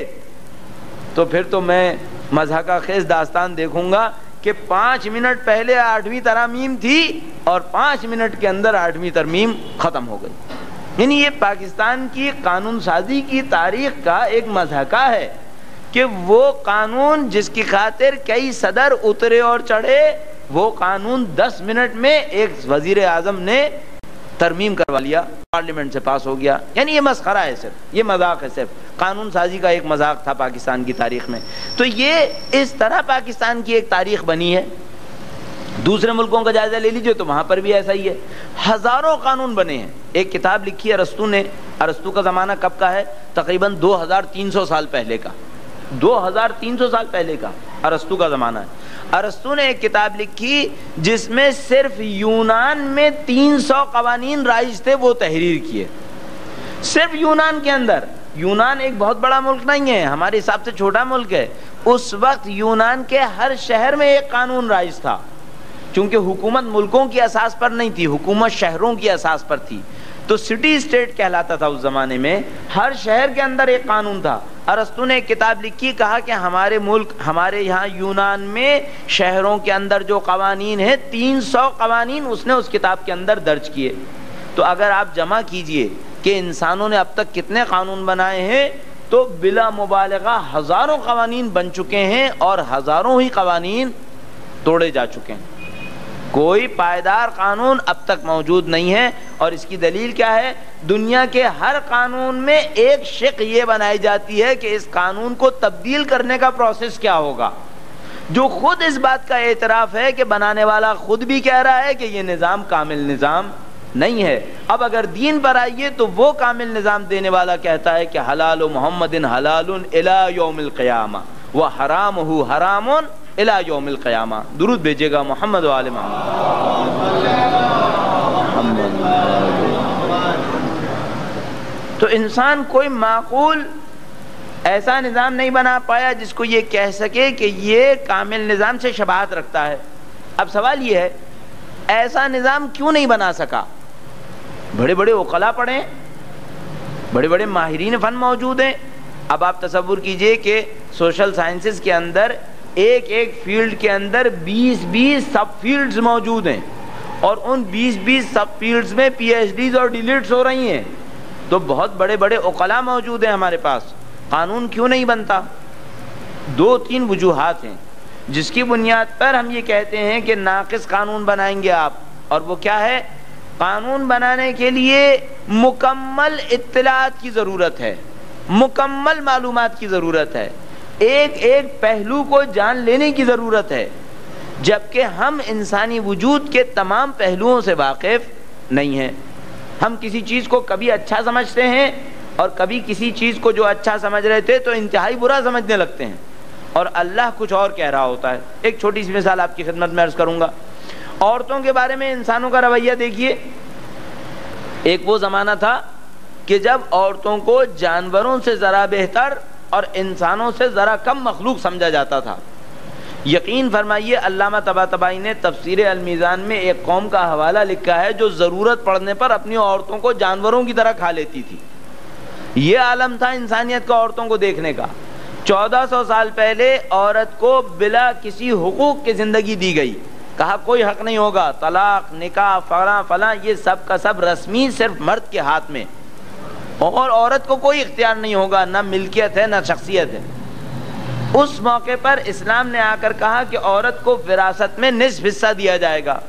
B: تو پھر تو میں مضحکہ خیز داستان دیکھوں گا کہ 5 منٹ پہلے 8ویں ترامیم تھی اور 5 منٹ کے اندر 8ویں ترمیم ختم ہو گئی۔ یعنی یہ پاکستان کی قانون سازی کی تاریخ کا ایک مضحکہ ہے کہ وہ قانون جس کی خاطر کئی صدر اترے اور چڑھے، وہ قانون 10 منٹ میں ایک وزیر اعظم نے ترمیم کروا لیا، پارلیمنٹ سے پاس ہو گیا۔ یعنی یہ مسخرہ ہے، صرف یہ مذاق ہے، صرف قانون سازی کا ایک مذاق تھا پاکستان کی تاریخ میں۔ تو یہ اس طرح پاکستان کی ایک تاریخ بنی ہے۔ دوسرے ملکوں کا جائزہ لے لیجئے تو وہاں پر بھی ایسا ہی ہے، ہزاروں قانون بنے ہیں۔ ایک کتاب لکھی ہے ارسطو نے، ارسطو کا زمانہ کب کا ہے؟ تقریباً 2300 سال پہلے کا، 2300 سال پہلے کا ارسطو کا زمانہ ہے۔ ارسطو نے ایک کتاب لکھی جس میں صرف یونان میں 300 قوانین رائج تھے، وہ تحریر کیے، صرف یونان کے اندر۔ یونان ایک بہت بڑا ملک نہیں ہے، ہمارے حساب سے چھوٹا ملک ہے۔ اس وقت یونان کے ہر شہر میں ایک قانون رائج تھا، چونکہ حکومت ملکوں کی اساس پر نہیں تھی، حکومت شہروں کی اساس پر تھی، تو سٹی اسٹیٹ کہلاتا تھا اس زمانے میں۔ ہر شہر کے اندر ایک قانون تھا۔ ارسطو نے ایک کتاب لکھی، کہا کہ ہمارے ملک، ہمارے یہاں یونان میں شہروں کے اندر جو قوانین ہیں 300 قوانین اس نے اس کتاب کے اندر درج کیے۔ تو اگر آپ جمع کیجئے کہ انسانوں نے اب تک کتنے قانون بنائے ہیں تو بلا مبالغہ ہزاروں قوانین بن چکے ہیں اور ہزاروں ہی قوانین توڑے جا چکے ہیں۔ کوئی پائیدار قانون اب تک موجود نہیں ہے، اور اس کی دلیل کیا ہے؟ دنیا کے ہر قانون میں ایک شق یہ بنائی جاتی ہے کہ اس قانون کو تبدیل کرنے کا پروسیس کیا ہوگا، جو خود اس بات کا اعتراف ہے کہ بنانے والا خود بھی کہہ رہا ہے کہ یہ نظام کامل نظام نہیں ہے۔ اب اگر دین پر آئیے تو وہ کامل نظام دینے والا کہتا ہے کہ حلال محمد حلال الی یوم القیامہ و حرامہ حرام الی یوم القیامہ۔ درود بھیجے گا محمد و آل محمد۔ تو انسان کوئی معقول ایسا نظام نہیں بنا پایا جس کو یہ کہہ سکے کہ یہ کامل نظام سے شباہت رکھتا ہے۔ اب سوال یہ ہے ایسا نظام کیوں نہیں بنا سکا؟ بڑے بڑے عقلاء پڑھیں، بڑے بڑے ماہرین فن موجود ہیں۔ اب آپ تصور کیجئے کہ سوشل سائنسز کے اندر ایک ایک فیلڈ کے اندر 20 سب فیلڈز موجود ہیں، اور ان 20 سب فیلڈز میں پی ایچ ڈیز اور ڈیلیٹس ہو رہی ہیں، تو بہت بڑے بڑے عقلاء موجود ہیں ہمارے پاس۔ قانون کیوں نہیں بنتا؟ 2-3 وجوہات ہیں جس کی بنیاد پر ہم یہ کہتے ہیں کہ ناقص قانون بنائیں گے آپ، اور وہ کیا ہے؟ قانون بنانے کے لیے مکمل اطلاعات کی ضرورت ہے، مکمل معلومات کی ضرورت ہے، ایک ایک پہلو کو جان لینے کی ضرورت ہے، جبکہ ہم انسانی وجود کے تمام پہلوؤں سے واقف نہیں ہیں۔ ہم کسی چیز کو کبھی اچھا سمجھتے ہیں اور کبھی کسی چیز کو جو اچھا سمجھ رہے تھے تو انتہائی برا سمجھنے لگتے ہیں، اور اللہ کچھ اور کہہ رہا ہوتا ہے۔ ایک چھوٹی سی مثال آپ کی خدمت میں عرض کروں گا۔ عورتوں کے بارے میں انسانوں کا رویہ دیکھیے۔ ایک وہ زمانہ تھا کہ جب عورتوں کو جانوروں سے ذرا بہتر اور انسانوں سے ذرا کم مخلوق سمجھا جاتا تھا۔ یقین فرمائیے علامہ طباطبائی نے تفسیر المیزان میں ایک قوم کا حوالہ لکھا ہے جو ضرورت پڑنے پر اپنی عورتوں کو جانوروں کی طرح کھا لیتی تھی۔ یہ عالم تھا انسانیت کا عورتوں کو دیکھنے کا۔ 1400 سال پہلے عورت کو بلا کسی حقوق کی زندگی دی گئی، کہا کوئی حق نہیں ہوگا، طلاق، نکاح، فلاں یہ سب کا سب رسمی صرف مرد کے ہاتھ میں، اور عورت کو کوئی اختیار نہیں ہوگا، نہ ملکیت ہے نہ شخصیت ہے۔ اس موقع پر اسلام نے آ کر کہا کہ عورت کو وراثت میں نصف حصہ دیا جائے گا۔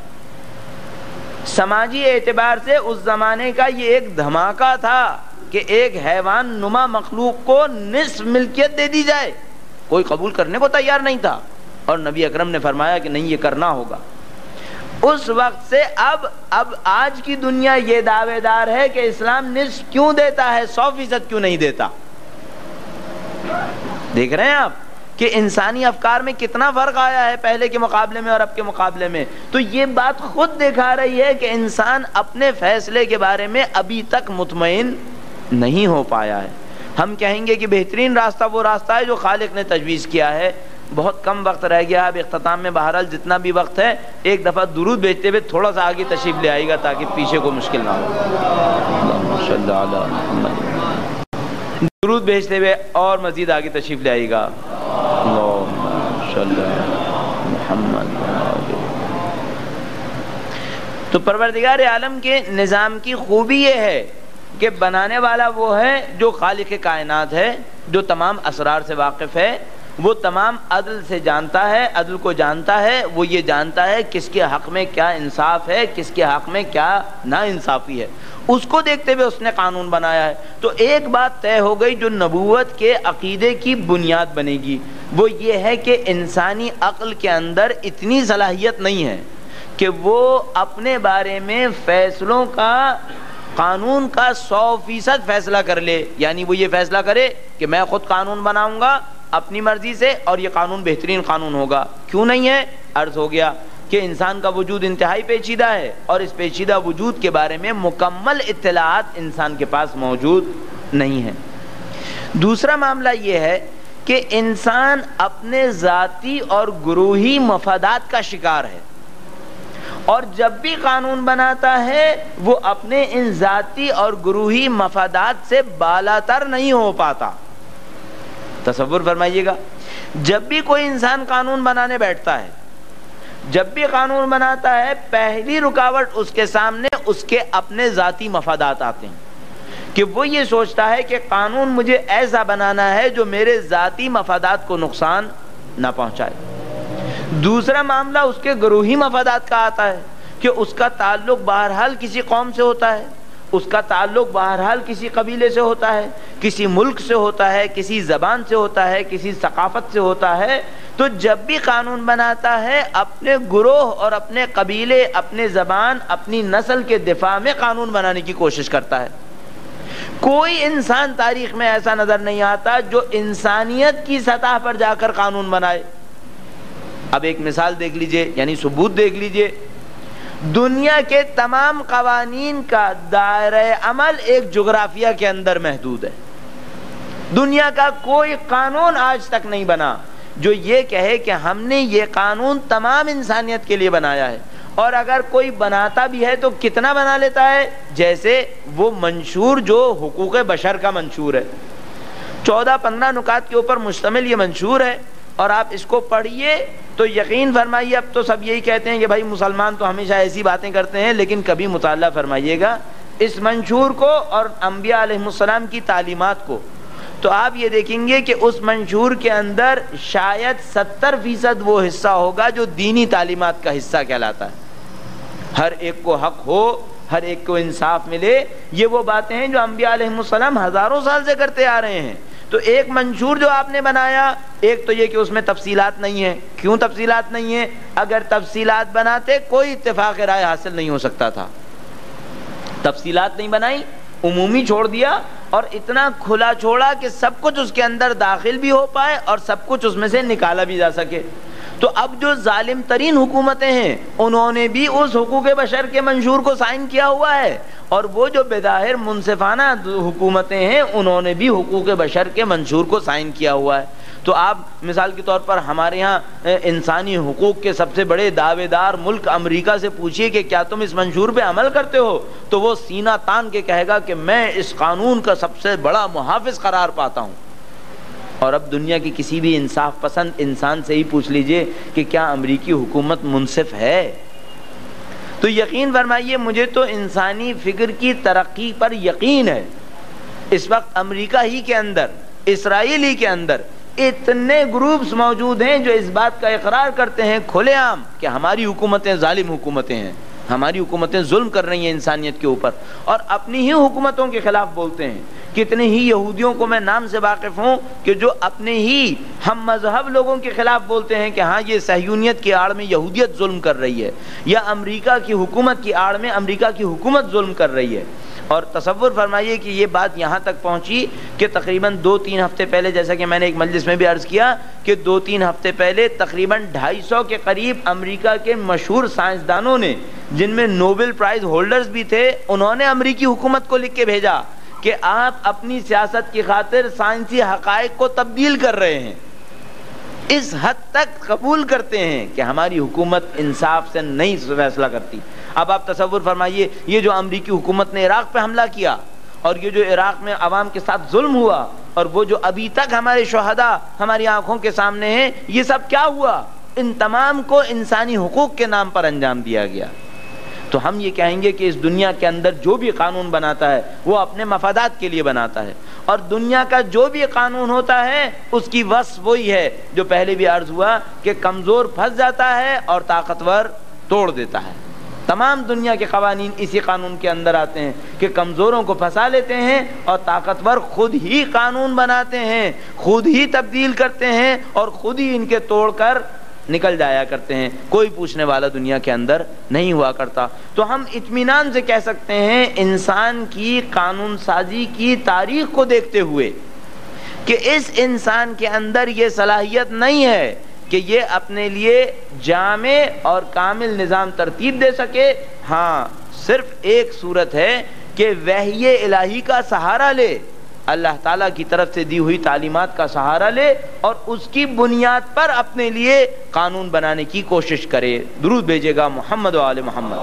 B: سماجی اعتبار سے اس زمانے کا یہ ایک دھماکہ تھا کہ ایک حیوان نما مخلوق کو نصف ملکیت دے دی جائے، کوئی قبول کرنے کو تیار نہیں تھا، اور نبی اکرم نے فرمایا کہ نہیں، یہ کرنا ہوگا۔ اس وقت سے اب آج کی دنیا یہ دعوے دار ہے کہ اسلام نصف کیوں دیتا ہے، 100% کیوں نہیں دیتا؟ دیکھ رہے ہیں آپ کہ انسانی افکار میں کتنا فرق آیا ہے پہلے کے مقابلے میں اور اب کے مقابلے میں. تو یہ بات خود دکھا رہی ہے کہ انسان اپنے فیصلے کے بارے میں ابھی تک مطمئن نہیں ہو پایا ہے. ہم کہیں گے کہ بہترین راستہ وہ راستہ ہے جو خالق نے تجویز کیا ہے. بہت کم وقت رہ گیا اب اختتام میں، بہرحال جتنا بھی وقت ہے ایک دفعہ درود بھیجتے ہوئے تھوڑا سا آگے تشریف لے آئے گا تاکہ پیچھے کو مشکل نہ ہو. اللہم صلی علی محمد. درود بھیجتے ہوئے اور مزید آگے تشریف لے آئے گا. اللہم صلی علی محمد. تو پروردگار عالم کے نظام کی خوبی یہ ہے کہ بنانے والا وہ ہے جو خالق کائنات ہے، جو تمام اسرار سے واقف ہے، وہ تمام عدل سے جانتا ہے، عدل کو جانتا ہے. وہ یہ جانتا ہے کس کے حق میں کیا انصاف ہے، کس کے حق میں کیا نا انصافی ہے. اس کو دیکھتے ہوئے اس نے قانون بنایا ہے. تو ایک بات طے ہو گئی جو نبوت کے عقیدے کی بنیاد بنے گی، وہ یہ ہے کہ انسانی عقل کے اندر اتنی صلاحیت نہیں ہے کہ وہ اپنے بارے میں فیصلوں کا، قانون کا 100% فیصلہ کر لے. یعنی وہ یہ فیصلہ کرے کہ میں خود قانون بناؤں گا اپنی مرضی سے اور یہ قانون بہترین قانون ہوگا. کیوں نہیں ہے؟ عرض ہو گیا کہ انسان کا وجود انتہائی پیچیدہ ہے اور اس پیچیدہ وجود کے بارے میں مکمل اطلاعات انسان کے پاس موجود نہیں ہے. دوسرا معاملہ یہ ہے کہ انسان اپنے ذاتی اور گروہی مفادات کا شکار ہے، اور جب بھی قانون بناتا ہے وہ اپنے ان ذاتی اور گروہی مفادات سے بالاتر نہیں ہو پاتا. تصور فرمائیے گا، جب بھی کوئی انسان قانون بنانے بیٹھتا ہے، جب بھی قانون بناتا ہے، پہلی رکاوٹ اس کے سامنے اس کے اپنے ذاتی مفادات آتے ہیں کہ وہ یہ سوچتا ہے کہ قانون مجھے ایسا بنانا ہے جو میرے ذاتی مفادات کو نقصان نہ پہنچائے. دوسرا معاملہ اس کے گروہی مفادات کا آتا ہے کہ اس کا تعلق بہرحال کسی قوم سے ہوتا ہے، اس کا تعلق بہرحال کسی قبیلے سے ہوتا ہے، کسی ملک سے ہوتا ہے، کسی زبان سے ہوتا ہے، کسی ثقافت سے ہوتا ہے. تو جب بھی قانون بناتا ہے اپنے گروہ اور اپنے قبیلے، اپنے زبان، اپنی نسل کے دفاع میں قانون بنانے کی کوشش کرتا ہے. کوئی انسان تاریخ میں ایسا نظر نہیں آتا جو انسانیت کی سطح پر جا کر قانون بنائے. اب ایک مثال دیکھ لیجئے، یعنی ثبوت دیکھ لیجئے. دنیا کے تمام قوانین کا دائرہ عمل ایک جغرافیہ کے اندر محدود ہے. دنیا کا کوئی قانون آج تک نہیں بنا جو یہ کہے کہ ہم نے یہ قانون تمام انسانیت کے لیے بنایا ہے. اور اگر کوئی بناتا بھی ہے تو کتنا بنا لیتا ہے؟ جیسے وہ منشور جو حقوق بشر کا منشور ہے، 14-15 نکات کے اوپر مشتمل یہ منشور ہے، اور آپ اس کو پڑھیے تو یقین فرمائیے. اب تو سب یہی کہتے ہیں کہ بھائی مسلمان تو ہمیشہ ایسی باتیں کرتے ہیں، لیکن کبھی مطالعہ فرمائیے گا اس منشور کو اور انبیاء علیہ السلام کی تعلیمات کو، تو آپ یہ دیکھیں گے کہ اس منشور کے اندر شاید 70% وہ حصہ ہوگا جو دینی تعلیمات کا حصہ کہلاتا ہے. ہر ایک کو حق ہو، ہر ایک کو انصاف ملے، یہ وہ باتیں ہیں جو انبیاء علیہ السلام ہزاروں سال سے کرتے آ رہے ہیں. تو ایک منشور جو آپ نے بنایا، ایک تو یہ کہ اس میں تفصیلات نہیں ہیں. کیوں تفصیلات نہیں ہیں؟ اگر تفصیلات بناتے کوئی اتفاق رائے حاصل نہیں ہو سکتا تھا. تفصیلات نہیں بنائی، عمومی چھوڑ دیا اور اتنا کھلا چھوڑا کہ سب کچھ اس کے اندر داخل بھی ہو پائے اور سب کچھ اس میں سے نکالا بھی جا سکے. تو اب جو ظالم ترین حکومتیں ہیں انہوں نے بھی اس حقوق بشر کے منشور کو سائن کیا ہوا ہے، اور وہ جو بظاہر منصفانہ حکومتیں ہیں انہوں نے بھی حقوق بشر کے منشور کو سائن کیا ہوا ہے. تو آپ مثال کے طور پر ہمارے ہاں انسانی حقوق کے سب سے بڑے دعوے دار ملک امریکہ سے پوچھئے کہ کیا تم اس منشور پہ عمل کرتے ہو، تو وہ سینہ تان کے کہے گا کہ میں اس قانون کا سب سے بڑا محافظ قرار پاتا ہوں. اور اب دنیا کی کسی بھی انصاف پسند انسان سے ہی پوچھ لیجئے کہ کیا امریکی حکومت منصف ہے. تو یقین فرمائیے مجھے تو انسانی فکر کی ترقی پر یقین ہے. اس وقت امریکہ ہی کے اندر، اسرائیل ہی کے اندر اتنے گروپس موجود ہیں جو اس بات کا اقرار کرتے ہیں کھلے عام کہ ہماری حکومتیں ظالم حکومتیں ہیں، ہماری حکومتیں ظلم کر رہی ہیں انسانیت کے اوپر، اور اپنی ہی حکومتوں کے خلاف بولتے ہیں. کتنے ہی یہودیوں کو میں نام سے واقف ہوں کہ جو اپنے ہی ہم مذہب لوگوں کے خلاف بولتے ہیں کہ ہاں یہ صہیونیت کی آڑ میں یہودیت ظلم کر رہی ہے، یا امریکہ کی حکومت کی آڑ میں امریکہ کی حکومت ظلم کر رہی ہے. اور تصور فرمائیے کہ یہ بات یہاں تک پہنچی کہ تقریباً 2-3 ہفتے پہلے، جیسا کہ میں نے ایک مجلس میں بھی عرض کیا کہ 2-3 ہفتے پہلے تقریباً 250 کے قریب امریکہ کے مشہور سائنسدانوں نے، جن میں نوبل پرائز ہولڈرز بھی تھے، انہوں نے امریکی حکومت کو لکھ کے بھیجا کہ آپ اپنی سیاست کی خاطر سائنسی حقائق کو تبدیل کر رہے ہیں۔ اس حد تک قبول کرتے ہیں کہ ہماری حکومت انصاف سے نہیں فیصلہ کرتی۔ اب آپ تصور فرمائیے، یہ جو امریکی حکومت نے عراق پہ حملہ کیا، اور یہ جو عراق میں عوام کے ساتھ ظلم ہوا، اور وہ جو ابھی تک ہمارے شہداء ہماری آنکھوں کے سامنے ہیں، یہ سب کیا ہوا؟ ان تمام کو انسانی حقوق کے نام پر انجام دیا گیا۔ تو ہم یہ کہیں گے کہ اس دنیا کے اندر جو بھی قانون بناتا ہے وہ اپنے مفادات کے لیے بناتا ہے، اور دنیا کا جو بھی قانون ہوتا ہے اس کی وصف وہی ہے جو پہلے بھی عرض ہوا کہ کمزور پھنس جاتا ہے اور طاقتور توڑ دیتا ہے۔ تمام دنیا کے قوانین اسی قانون کے اندر آتے ہیں کہ کمزوروں کو پھنسا لیتے ہیں اور طاقتور خود ہی قانون بناتے ہیں، خود ہی تبدیل کرتے ہیں اور خود ہی ان کے توڑ کر نکل جایا کرتے ہیں۔ کوئی پوچھنے والا دنیا کے اندر نہیں ہوا کرتا۔ تو ہم اطمینان سے کہہ سکتے ہیں انسان کی قانون سازی کی تاریخ کو دیکھتے ہوئے کہ اس انسان کے اندر یہ صلاحیت نہیں ہے کہ یہ اپنے لیے جامع اور کامل نظام ترتیب دے سکے۔ ہاں، صرف ایک صورت ہے کہ وحی الہی کا سہارا لے، اللہ تعالیٰ کی طرف سے دی ہوئی تعلیمات کا سہارا لے اور اس کی بنیاد پر اپنے لیے قانون بنانے کی کوشش کرے۔ درود بھیجے گا محمد و آل محمد۔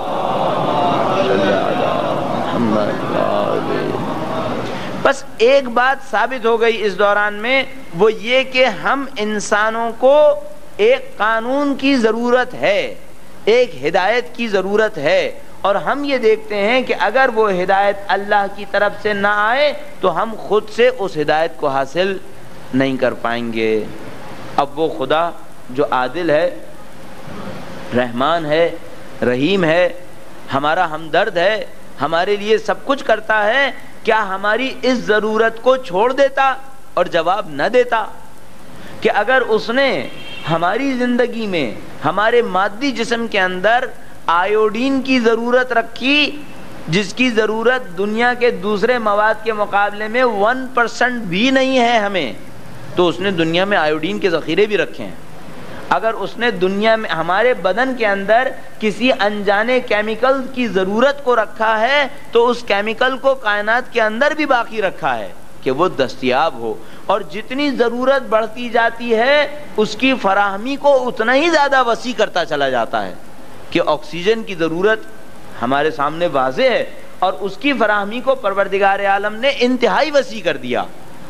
B: بس ایک بات ثابت ہو گئی اس دوران میں، وہ یہ کہ ہم انسانوں کو ایک قانون کی ضرورت ہے، ایک ہدایت کی ضرورت ہے، اور ہم یہ دیکھتے ہیں کہ اگر وہ ہدایت اللہ کی طرف سے نہ آئے تو ہم خود سے اس ہدایت کو حاصل نہیں کر پائیں گے۔ اب وہ خدا جو عادل ہے، رحمان ہے، رحیم ہے، ہمارا ہمدرد ہے، ہمارے لیے سب کچھ کرتا ہے، کیا ہماری اس ضرورت کو چھوڑ دیتا اور جواب نہ دیتا کہ اگر اس نے ہماری زندگی میں ہمارے مادی جسم کے اندر آیوڈین کی ضرورت رکھی، جس کی ضرورت دنیا کے دوسرے مواد کے مقابلے میں 1% بھی نہیں ہے ہمیں، تو اس نے دنیا میں آیوڈین کے ذخیرے بھی رکھے ہیں۔ اگر اس نے دنیا میں ہمارے بدن کے اندر کسی انجانے کیمیکل کی ضرورت کو رکھا ہے تو اس کیمیکل کو کائنات کے اندر بھی باقی رکھا ہے کہ وہ دستیاب ہو، اور جتنی ضرورت بڑھتی جاتی ہے اس کی فراہمی کو اتنا ہی زیادہ وسیع کرتا چلا جاتا ہے کہ آکسیجن کی ضرورت ہمارے سامنے واضح ہے اور اس کی فراہمی کو پروردگار عالم نے انتہائی وسیع کر دیا۔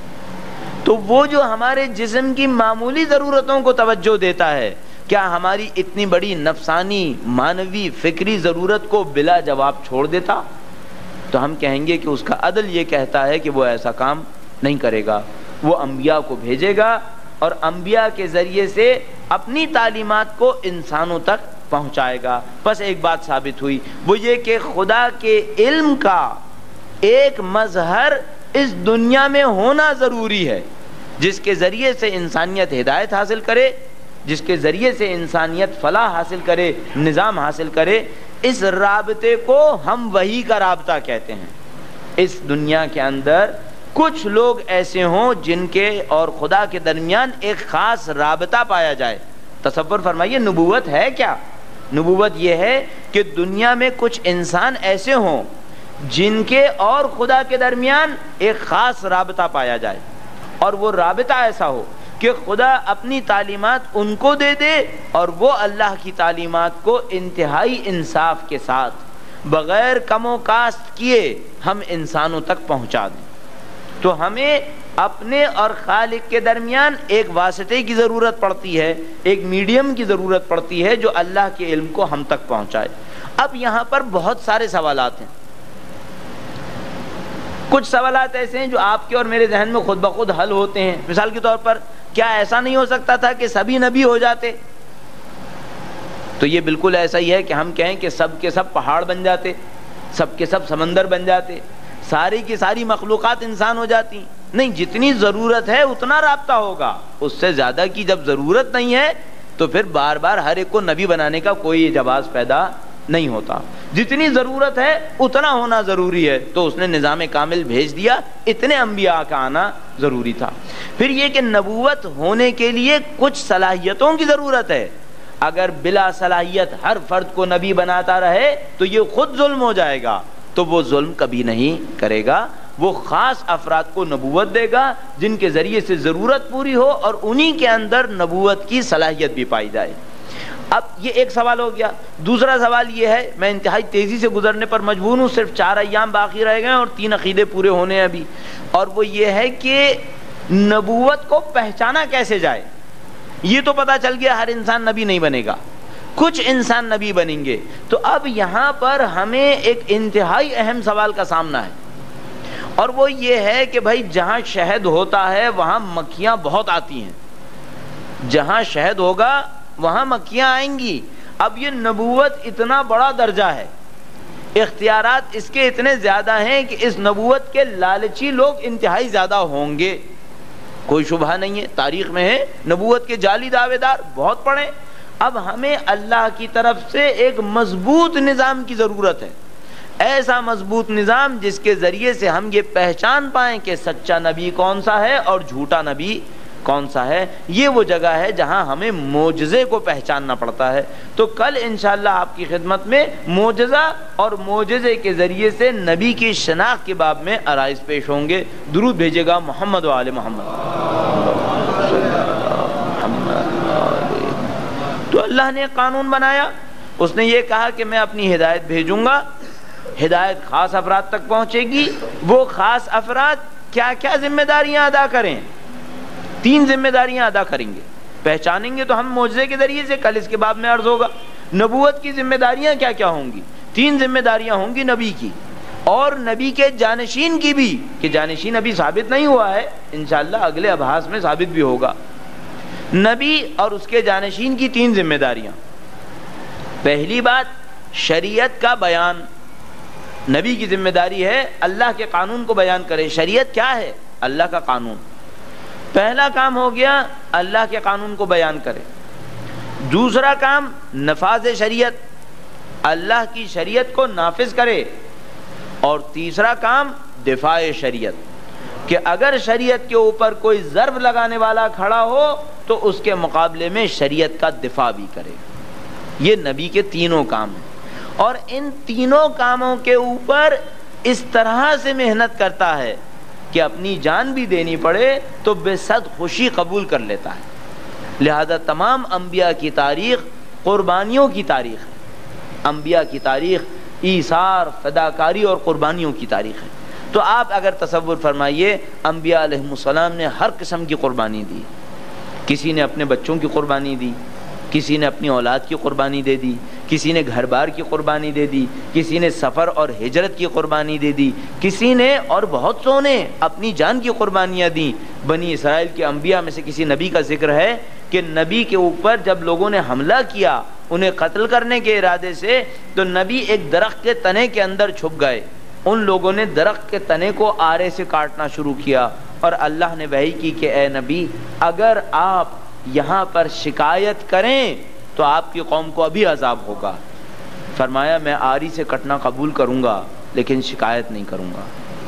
B: تو وہ جو ہمارے جسم کی معمولی ضرورتوں کو توجہ دیتا ہے، کیا ہماری اتنی بڑی نفسانی، مانوی، فکری ضرورت کو بلا جواب چھوڑ دیتا؟ تو ہم کہیں گے کہ اس کا عدل یہ کہتا ہے کہ وہ ایسا کام نہیں کرے گا، وہ انبیاء کو بھیجے گا اور انبیاء کے ذریعے سے اپنی تعلیمات کو انسانوں تک پہنچائے گا۔ بس ایک بات ثابت ہوئی، وہ یہ کہ خدا کے علم کا ایک مظہر اس دنیا میں ہونا ضروری ہے، جس کے ذریعے سے انسانیت ہدایت حاصل کرے، جس کے ذریعے سے انسانیت فلاح حاصل کرے، نظام حاصل کرے۔ اس رابطے کو ہم وحی کا رابطہ کہتے ہیں۔ اس دنیا کے اندر کچھ لوگ ایسے ہوں جن کے اور خدا کے درمیان ایک خاص رابطہ پایا جائے۔ تصور فرمائیے، نبوت ہے کیا؟ نبوت یہ ہے کہ دنیا میں کچھ انسان ایسے ہوں جن کے اور خدا کے درمیان ایک خاص رابطہ پایا جائے، اور وہ رابطہ ایسا ہو کہ خدا اپنی تعلیمات ان کو دے دے اور وہ اللہ کی تعلیمات کو انتہائی انصاف کے ساتھ بغیر کم و کاست کیے ہم انسانوں تک پہنچا دیں۔ تو ہمیں اپنے اور خالق کے درمیان ایک واسطے کی ضرورت پڑتی ہے، ایک میڈیم کی ضرورت پڑتی ہے جو اللہ کے علم کو ہم تک پہنچائے۔ اب یہاں پر بہت سارے سوالات ہیں۔ کچھ سوالات ایسے ہیں جو آپ کے اور میرے ذہن میں خود بخود حل ہوتے ہیں۔ مثال کے طور پر، کیا ایسا نہیں ہو سکتا تھا کہ سبھی نبی ہو جاتے؟ تو یہ بالکل ایسا ہی ہے کہ ہم کہیں کہ سب کے سب پہاڑ بن جاتے، سب کے سب سمندر بن جاتے، ساری کی ساری مخلوقات انسان ہو جاتی۔ نہیں، جتنی ضرورت ہے اتنا رابطہ ہوگا، اس سے زیادہ کی جب ضرورت نہیں ہے تو پھر بار بار ہر ایک کو نبی بنانے کا کوئی جواز پیدا نہیں ہوتا۔ جتنی ضرورت ہے اتنا ہونا ضروری ہے، تو اس نے نظام کامل بھیج دیا، اتنے انبیاء کا آنا ضروری تھا۔ پھر یہ کہ نبوت ہونے کے لیے کچھ صلاحیتوں کی ضرورت ہے، اگر بلا صلاحیت ہر فرد کو نبی بناتا رہے تو یہ خود ظلم ہو جائے گا، تو وہ ظلم کبھی نہیں کرے گا، وہ خاص افراد کو نبوت دے گا جن کے ذریعے سے ضرورت پوری ہو اور انہی کے اندر نبوت کی صلاحیت بھی پائی جائے۔ اب یہ ایک سوال ہو گیا۔ دوسرا سوال یہ ہے، میں انتہائی تیزی سے گزرنے پر مجبور ہوں، صرف 4 ایام باقی رہ گئے اور 3 عقیدے پورے ہونے ہیں ابھی، اور وہ یہ ہے کہ نبوت کو پہچانا کیسے جائے۔ یہ تو پتا چل گیا ہر انسان نبی نہیں بنے گا، کچھ انسان نبی بنیں گے، تو اب یہاں پر ہمیں ایک انتہائی اہم سوال کا سامنا ہے، اور وہ یہ ہے کہ بھائی جہاں شہد ہوتا ہے وہاں مکھیاں بہت آتی ہیں، جہاں شہد ہوگا وہاں مکھیاں آئیں گی۔ اب یہ نبوت اتنا بڑا درجہ ہے، اختیارات اس کے اتنے زیادہ ہیں کہ اس نبوت کے لالچی لوگ انتہائی زیادہ ہوں گے، کوئی شبہ نہیں ہے، تاریخ میں ہے نبوت کے جعلی دعوے دار بہت پڑے۔ اب ہمیں اللہ کی طرف سے ایک مضبوط نظام کی ضرورت ہے، ایسا مضبوط نظام جس کے ذریعے سے ہم یہ پہچان پائیں کہ سچا نبی کون سا ہے اور جھوٹا نبی کون سا ہے۔ یہ وہ جگہ ہے جہاں ہمیں معجزے کو پہچاننا پڑتا ہے۔ تو کل انشاءاللہ آپ کی خدمت میں معجزہ اور معجزے کے ذریعے سے نبی کی شناخت کے باب میں عرائض پیش ہوں گے۔ درود بھیجے گا محمد و آل محمد۔ تو اللہ نے قانون بنایا، اس نے یہ کہا کہ میں اپنی ہدایت بھیجوں گا، ہدایت خاص افراد تک پہنچے گی۔ وہ خاص افراد کیا کیا ذمہ داریاں ادا کریں؟ 3 ذمہ داریاں ادا کریں گے، پہچانیں گے تو ہم معجزے کے ذریعے سے، کل اس کے باب میں عرض ہوگا۔ نبوت کی ذمہ داریاں کیا کیا ہوں گی؟ 3 ذمہ داریاں ہوں گی نبی کی، اور نبی کے جانشین کی بھی، کہ جانشین ابھی ثابت نہیں ہوا ہے، انشاءاللہ اگلے ابحاث میں ثابت بھی ہوگا۔ نبی اور اس کے جانشین کی 3 ذمہ داریاں۔ پہلی بات، شریعت کا بیان۔ نبی کی ذمہ داری ہے اللہ کے قانون کو بیان کرے۔ شریعت کیا ہے؟ اللہ کا قانون۔ پہلا کام ہو گیا اللہ کے قانون کو بیان کرے۔ دوسرا کام نفاذ شریعت، اللہ کی شریعت کو نافذ کرے۔ اور تیسرا کام دفاع شریعت، کہ اگر شریعت کے اوپر کوئی ضرب لگانے والا کھڑا ہو تو اس کے مقابلے میں شریعت کا دفاع بھی کرے۔ یہ نبی کے تینوں کام ہیں، اور ان تینوں کاموں کے اوپر اس طرح سے محنت کرتا ہے کہ اپنی جان بھی دینی پڑے تو بے صد خوشی قبول کر لیتا ہے۔ لہذا تمام انبیاء کی تاریخ قربانیوں کی تاریخ ہے، انبیاء کی تاریخ ایثار، فداکاری اور قربانیوں کی تاریخ ہے۔ تو آپ اگر تصور فرمائیے، انبیاء علیہ السلام نے ہر قسم کی قربانی دی، کسی نے اپنے بچوں کی قربانی دی، کسی نے اپنی اولاد کی قربانی دے دی، کسی نے گھر بار کی قربانی دے دی، کسی نے سفر اور ہجرت کی قربانی دے دی، کسی نے اور بہت سو نے اپنی جان کی قربانیاں دیں۔ بنی اسرائیل کے انبیاء میں سے کسی نبی کا ذکر ہے کہ نبی کے اوپر جب لوگوں نے حملہ کیا انہیں قتل کرنے کے ارادے سے، تو نبی ایک درخت کے تنے کے اندر چھپ گئے، ان لوگوں نے درخت کے تنے کو آرے سے کاٹنا شروع کیا، اور اللہ نے وحی کی کہ اے نبی اگر آپ یہاں پر شکایت کریں تو آپ کی قوم کو ابھی عذاب ہوگا۔ فرمایا میں آری سے کٹنا قبول کروں گا لیکن شکایت نہیں کروں گا۔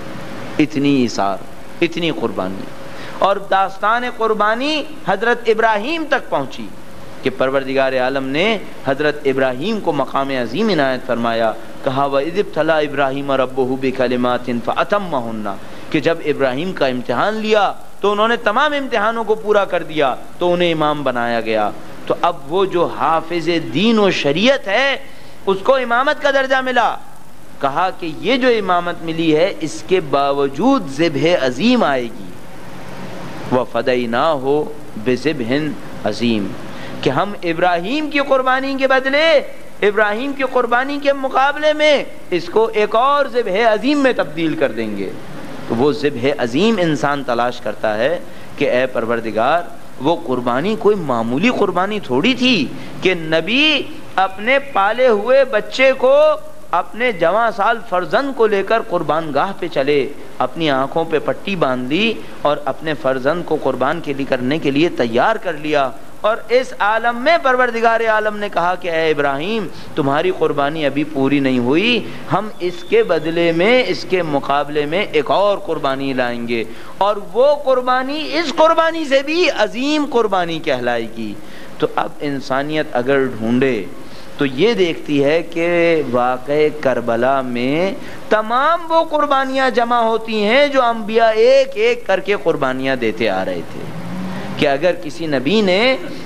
B: اتنی ایثار، اتنی قربانی، اور داستان قربانی حضرت ابراہیم تک پہنچی کہ پروردگار عالم نے حضرت ابراہیم کو مقام عظیم عنایت فرمایا، کہا وَإِذِ ابْتَلَىٰ إِبْرَاهِيمَ رَبُّهُ بِكَلِمَاتٍ فَأَتَمَّهُنَّ، کہ جب ابراہیم کا امتحان لیا تو انہوں نے تمام امتحانوں کو پورا کر دیا تو انہیں امام بنایا گیا۔ تو اب وہ جو حافظ دین و شریعت ہے اس کو امامت کا درجہ ملا۔ کہا کہ یہ جو امامت ملی ہے اس کے باوجود ذبح عظیم آئے گی، وَفَدَيْنَاهُ بِذِبْحٍ عظیم، کہ ہم ابراہیم کی قربانی کے بدلے، ابراہیم کی قربانی کے مقابلے میں اس کو ایک اور ذبح عظیم میں تبدیل کر دیں گے۔ تو وہ ذبح عظیم انسان تلاش کرتا ہے کہ اے پروردگار، وہ قربانی کوئی معمولی قربانی تھوڑی تھی کہ نبی اپنے پالے ہوئے بچے کو، اپنے جوان سال فرزند کو لے کر قربان گاہ پہ چلے، اپنی آنکھوں پہ پٹی باندھ لی اور اپنے فرزند کو قربان کرنے کے لیے تیار کر لیا، اور اس عالم میں پروردگار عالم نے کہا کہ اے ابراہیم تمہاری قربانی ابھی پوری نہیں ہوئی، ہم اس کے بدلے میں، اس کے مقابلے میں ایک اور قربانی لائیں گے، اور وہ قربانی اس قربانی سے بھی عظیم قربانی کہلائے گی۔ تو اب انسانیت اگر ڈھونڈے تو یہ دیکھتی ہے کہ واقع کربلا میں تمام وہ قربانیاں جمع ہوتی ہیں جو انبیاء ایک ایک کر کے قربانیاں دیتے آ رہے تھے، کہ اگر کسی نبی نے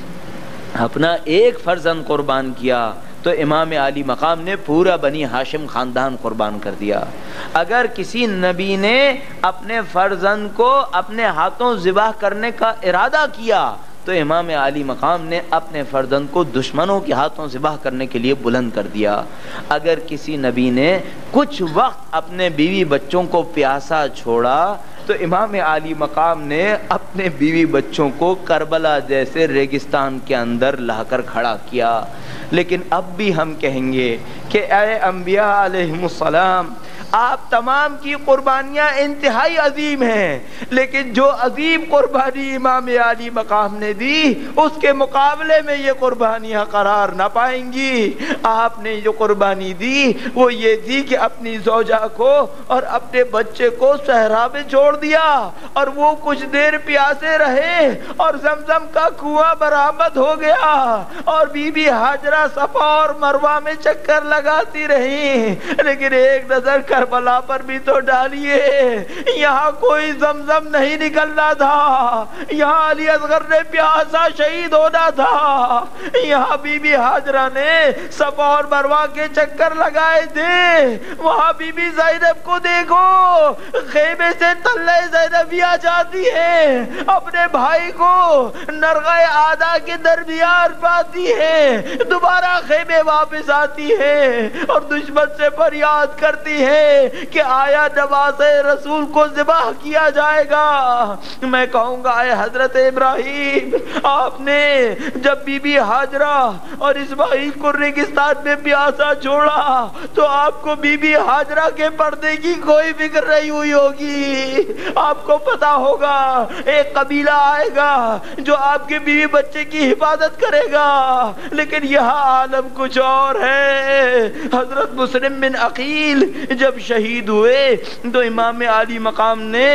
B: اپنا ایک فرزند قربان کیا تو امام علی مقام نے پورا بنی ہاشم خاندان قربان کر دیا، اگر کسی نبی نے اپنے فرزند کو اپنے ہاتھوں ذبح کرنے کا ارادہ کیا تو امام علی مقام نے اپنے فرزند کو دشمنوں کے ہاتھوں ذبح کرنے کے لیے بلند کر دیا، اگر کسی نبی نے کچھ وقت اپنے بیوی بچوں کو پیاسا چھوڑا تو امام علی مقام نے اپنے بیوی بچوں کو کربلا جیسے ریگستان کے اندر لا کر کھڑا کیا۔ لیکن اب بھی ہم کہیں گے کہ اے انبیاء علیہم السلام، آپ تمام کی قربانیاں انتہائی عظیم ہیں، لیکن جو عظیم قربانی امام علی مقام نے دی اس کے مقابلے میں یہ قربانیاں قرار نہ پائیں گی۔ آپ نے جو قربانی دی وہ یہ تھی کہ اپنی زوجہ کو اور اپنے بچے کو صحرا میں چھوڑ دیا، اور وہ کچھ دیر پیاسے رہے اور زمزم کا کنواں برآمد ہو گیا، اور بی بی ہاجرہ صفا اور مروہ میں چکر لگاتی رہی، لیکن ایک نظر کربلا پر بھی تو ڈالیے، یہاں کوئی زمزم نہیں نکلنا تھا، یہاں علی اصغر نے پیاسا شہید ہونا تھا، یہاں بی بی ہاجرہ نے صفا اور مروہ کے چکر لگائے تھے، وہاں بی بی زینب کو دیکھو خیمے سے تلے زینبیہ جاتی ہے، اپنے بھائی کو نرغہ آدھا کے درمیان پاتی ہے، دوبارہ خیمے واپس آتی ہے اور دشمن سے فریاد کرتی ہے کہ آیا نواز رسول کو ذبح کیا جائے گا۔ میں کہوں گا اے حضرت ابراہیم، آپ نے جب بی بی ہاجرہ اور اسماعیل کو ریگستان میں پیاسا چھوڑا تو آپ کو بی بی ہاجرہ کے پردے کی کوئی فکر نہیں ہوئی ہوگی، آپ کو پتا ہوگا ایک قبیلہ آئے گا جو آپ کے بیوی بچے کی حفاظت کرے گا، لیکن یہاں عالم کچھ اور ہے۔ حضرت مسلم بن عقیل جب شہید ہوئے تو امام علی مقام نے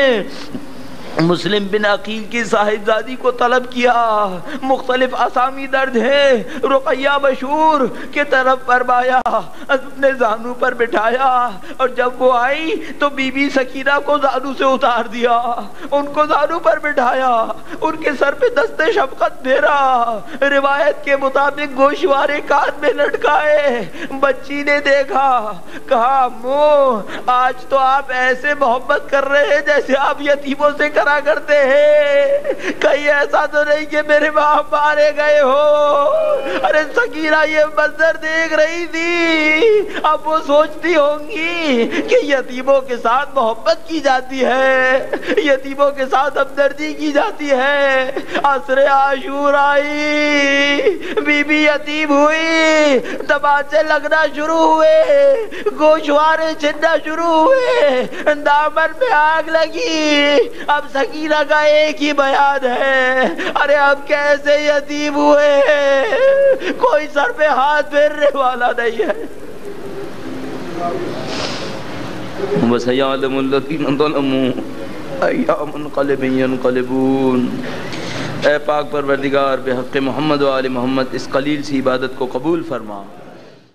B: مسلم بن عقیل کی صاحبزادی کو طلب کیا، مختلف اسامی درج ہے، رقیہ بشور کے طرف فرمایا، اپنے زانو پر بٹھایا، اور جب وہ آئی تو بی بی سکینہ کو زانو سے اتار دیا، ان کو زانو پر بٹھایا، ان کے سر پہ دست شفقت پھیرا، روایت کے مطابق گوشوارے کان میں لٹکائے، بچی نے دیکھا، کہا امو آج تو آپ ایسے محبت کر رہے ہیں جیسے آپ یتیموں سے کرا کرتے ہیں، کہیں ایسا تو نہیں کہ میرے باپ مارے گئے ہو۔ ارے سکینہ یہ منظر دیکھ رہی تھی، اب وہ سوچتی ہوں گی کہ یتیموں کے ساتھ محبت کی جاتی ہے، یتیموں کے ساتھ ہمدردی کی جاتی ہے۔ عصر عاشور آئی، بی بی یتیم ہوئی، تماچے لگنا شروع ہوئے، گوشوارے چھننا شروع ہوئے، دامن میں آگ لگی۔ اب سکینہ کا ایک ہی بیان ہے، ارے اب کیسے یتیم ہوئے، کوئی سر پہ ہاتھ پھیرنے والا نہیں ہے۔ وَسَيَعْلَمُ الَّذِينَ ظَلَمُوا أَيَّ مُنْقَلِبٍ يَنْقَلِبُونَ۔ اے پاک پروردگار بحق محمد و آل محمد اس قلیل سی عبادت کو قبول فرما۔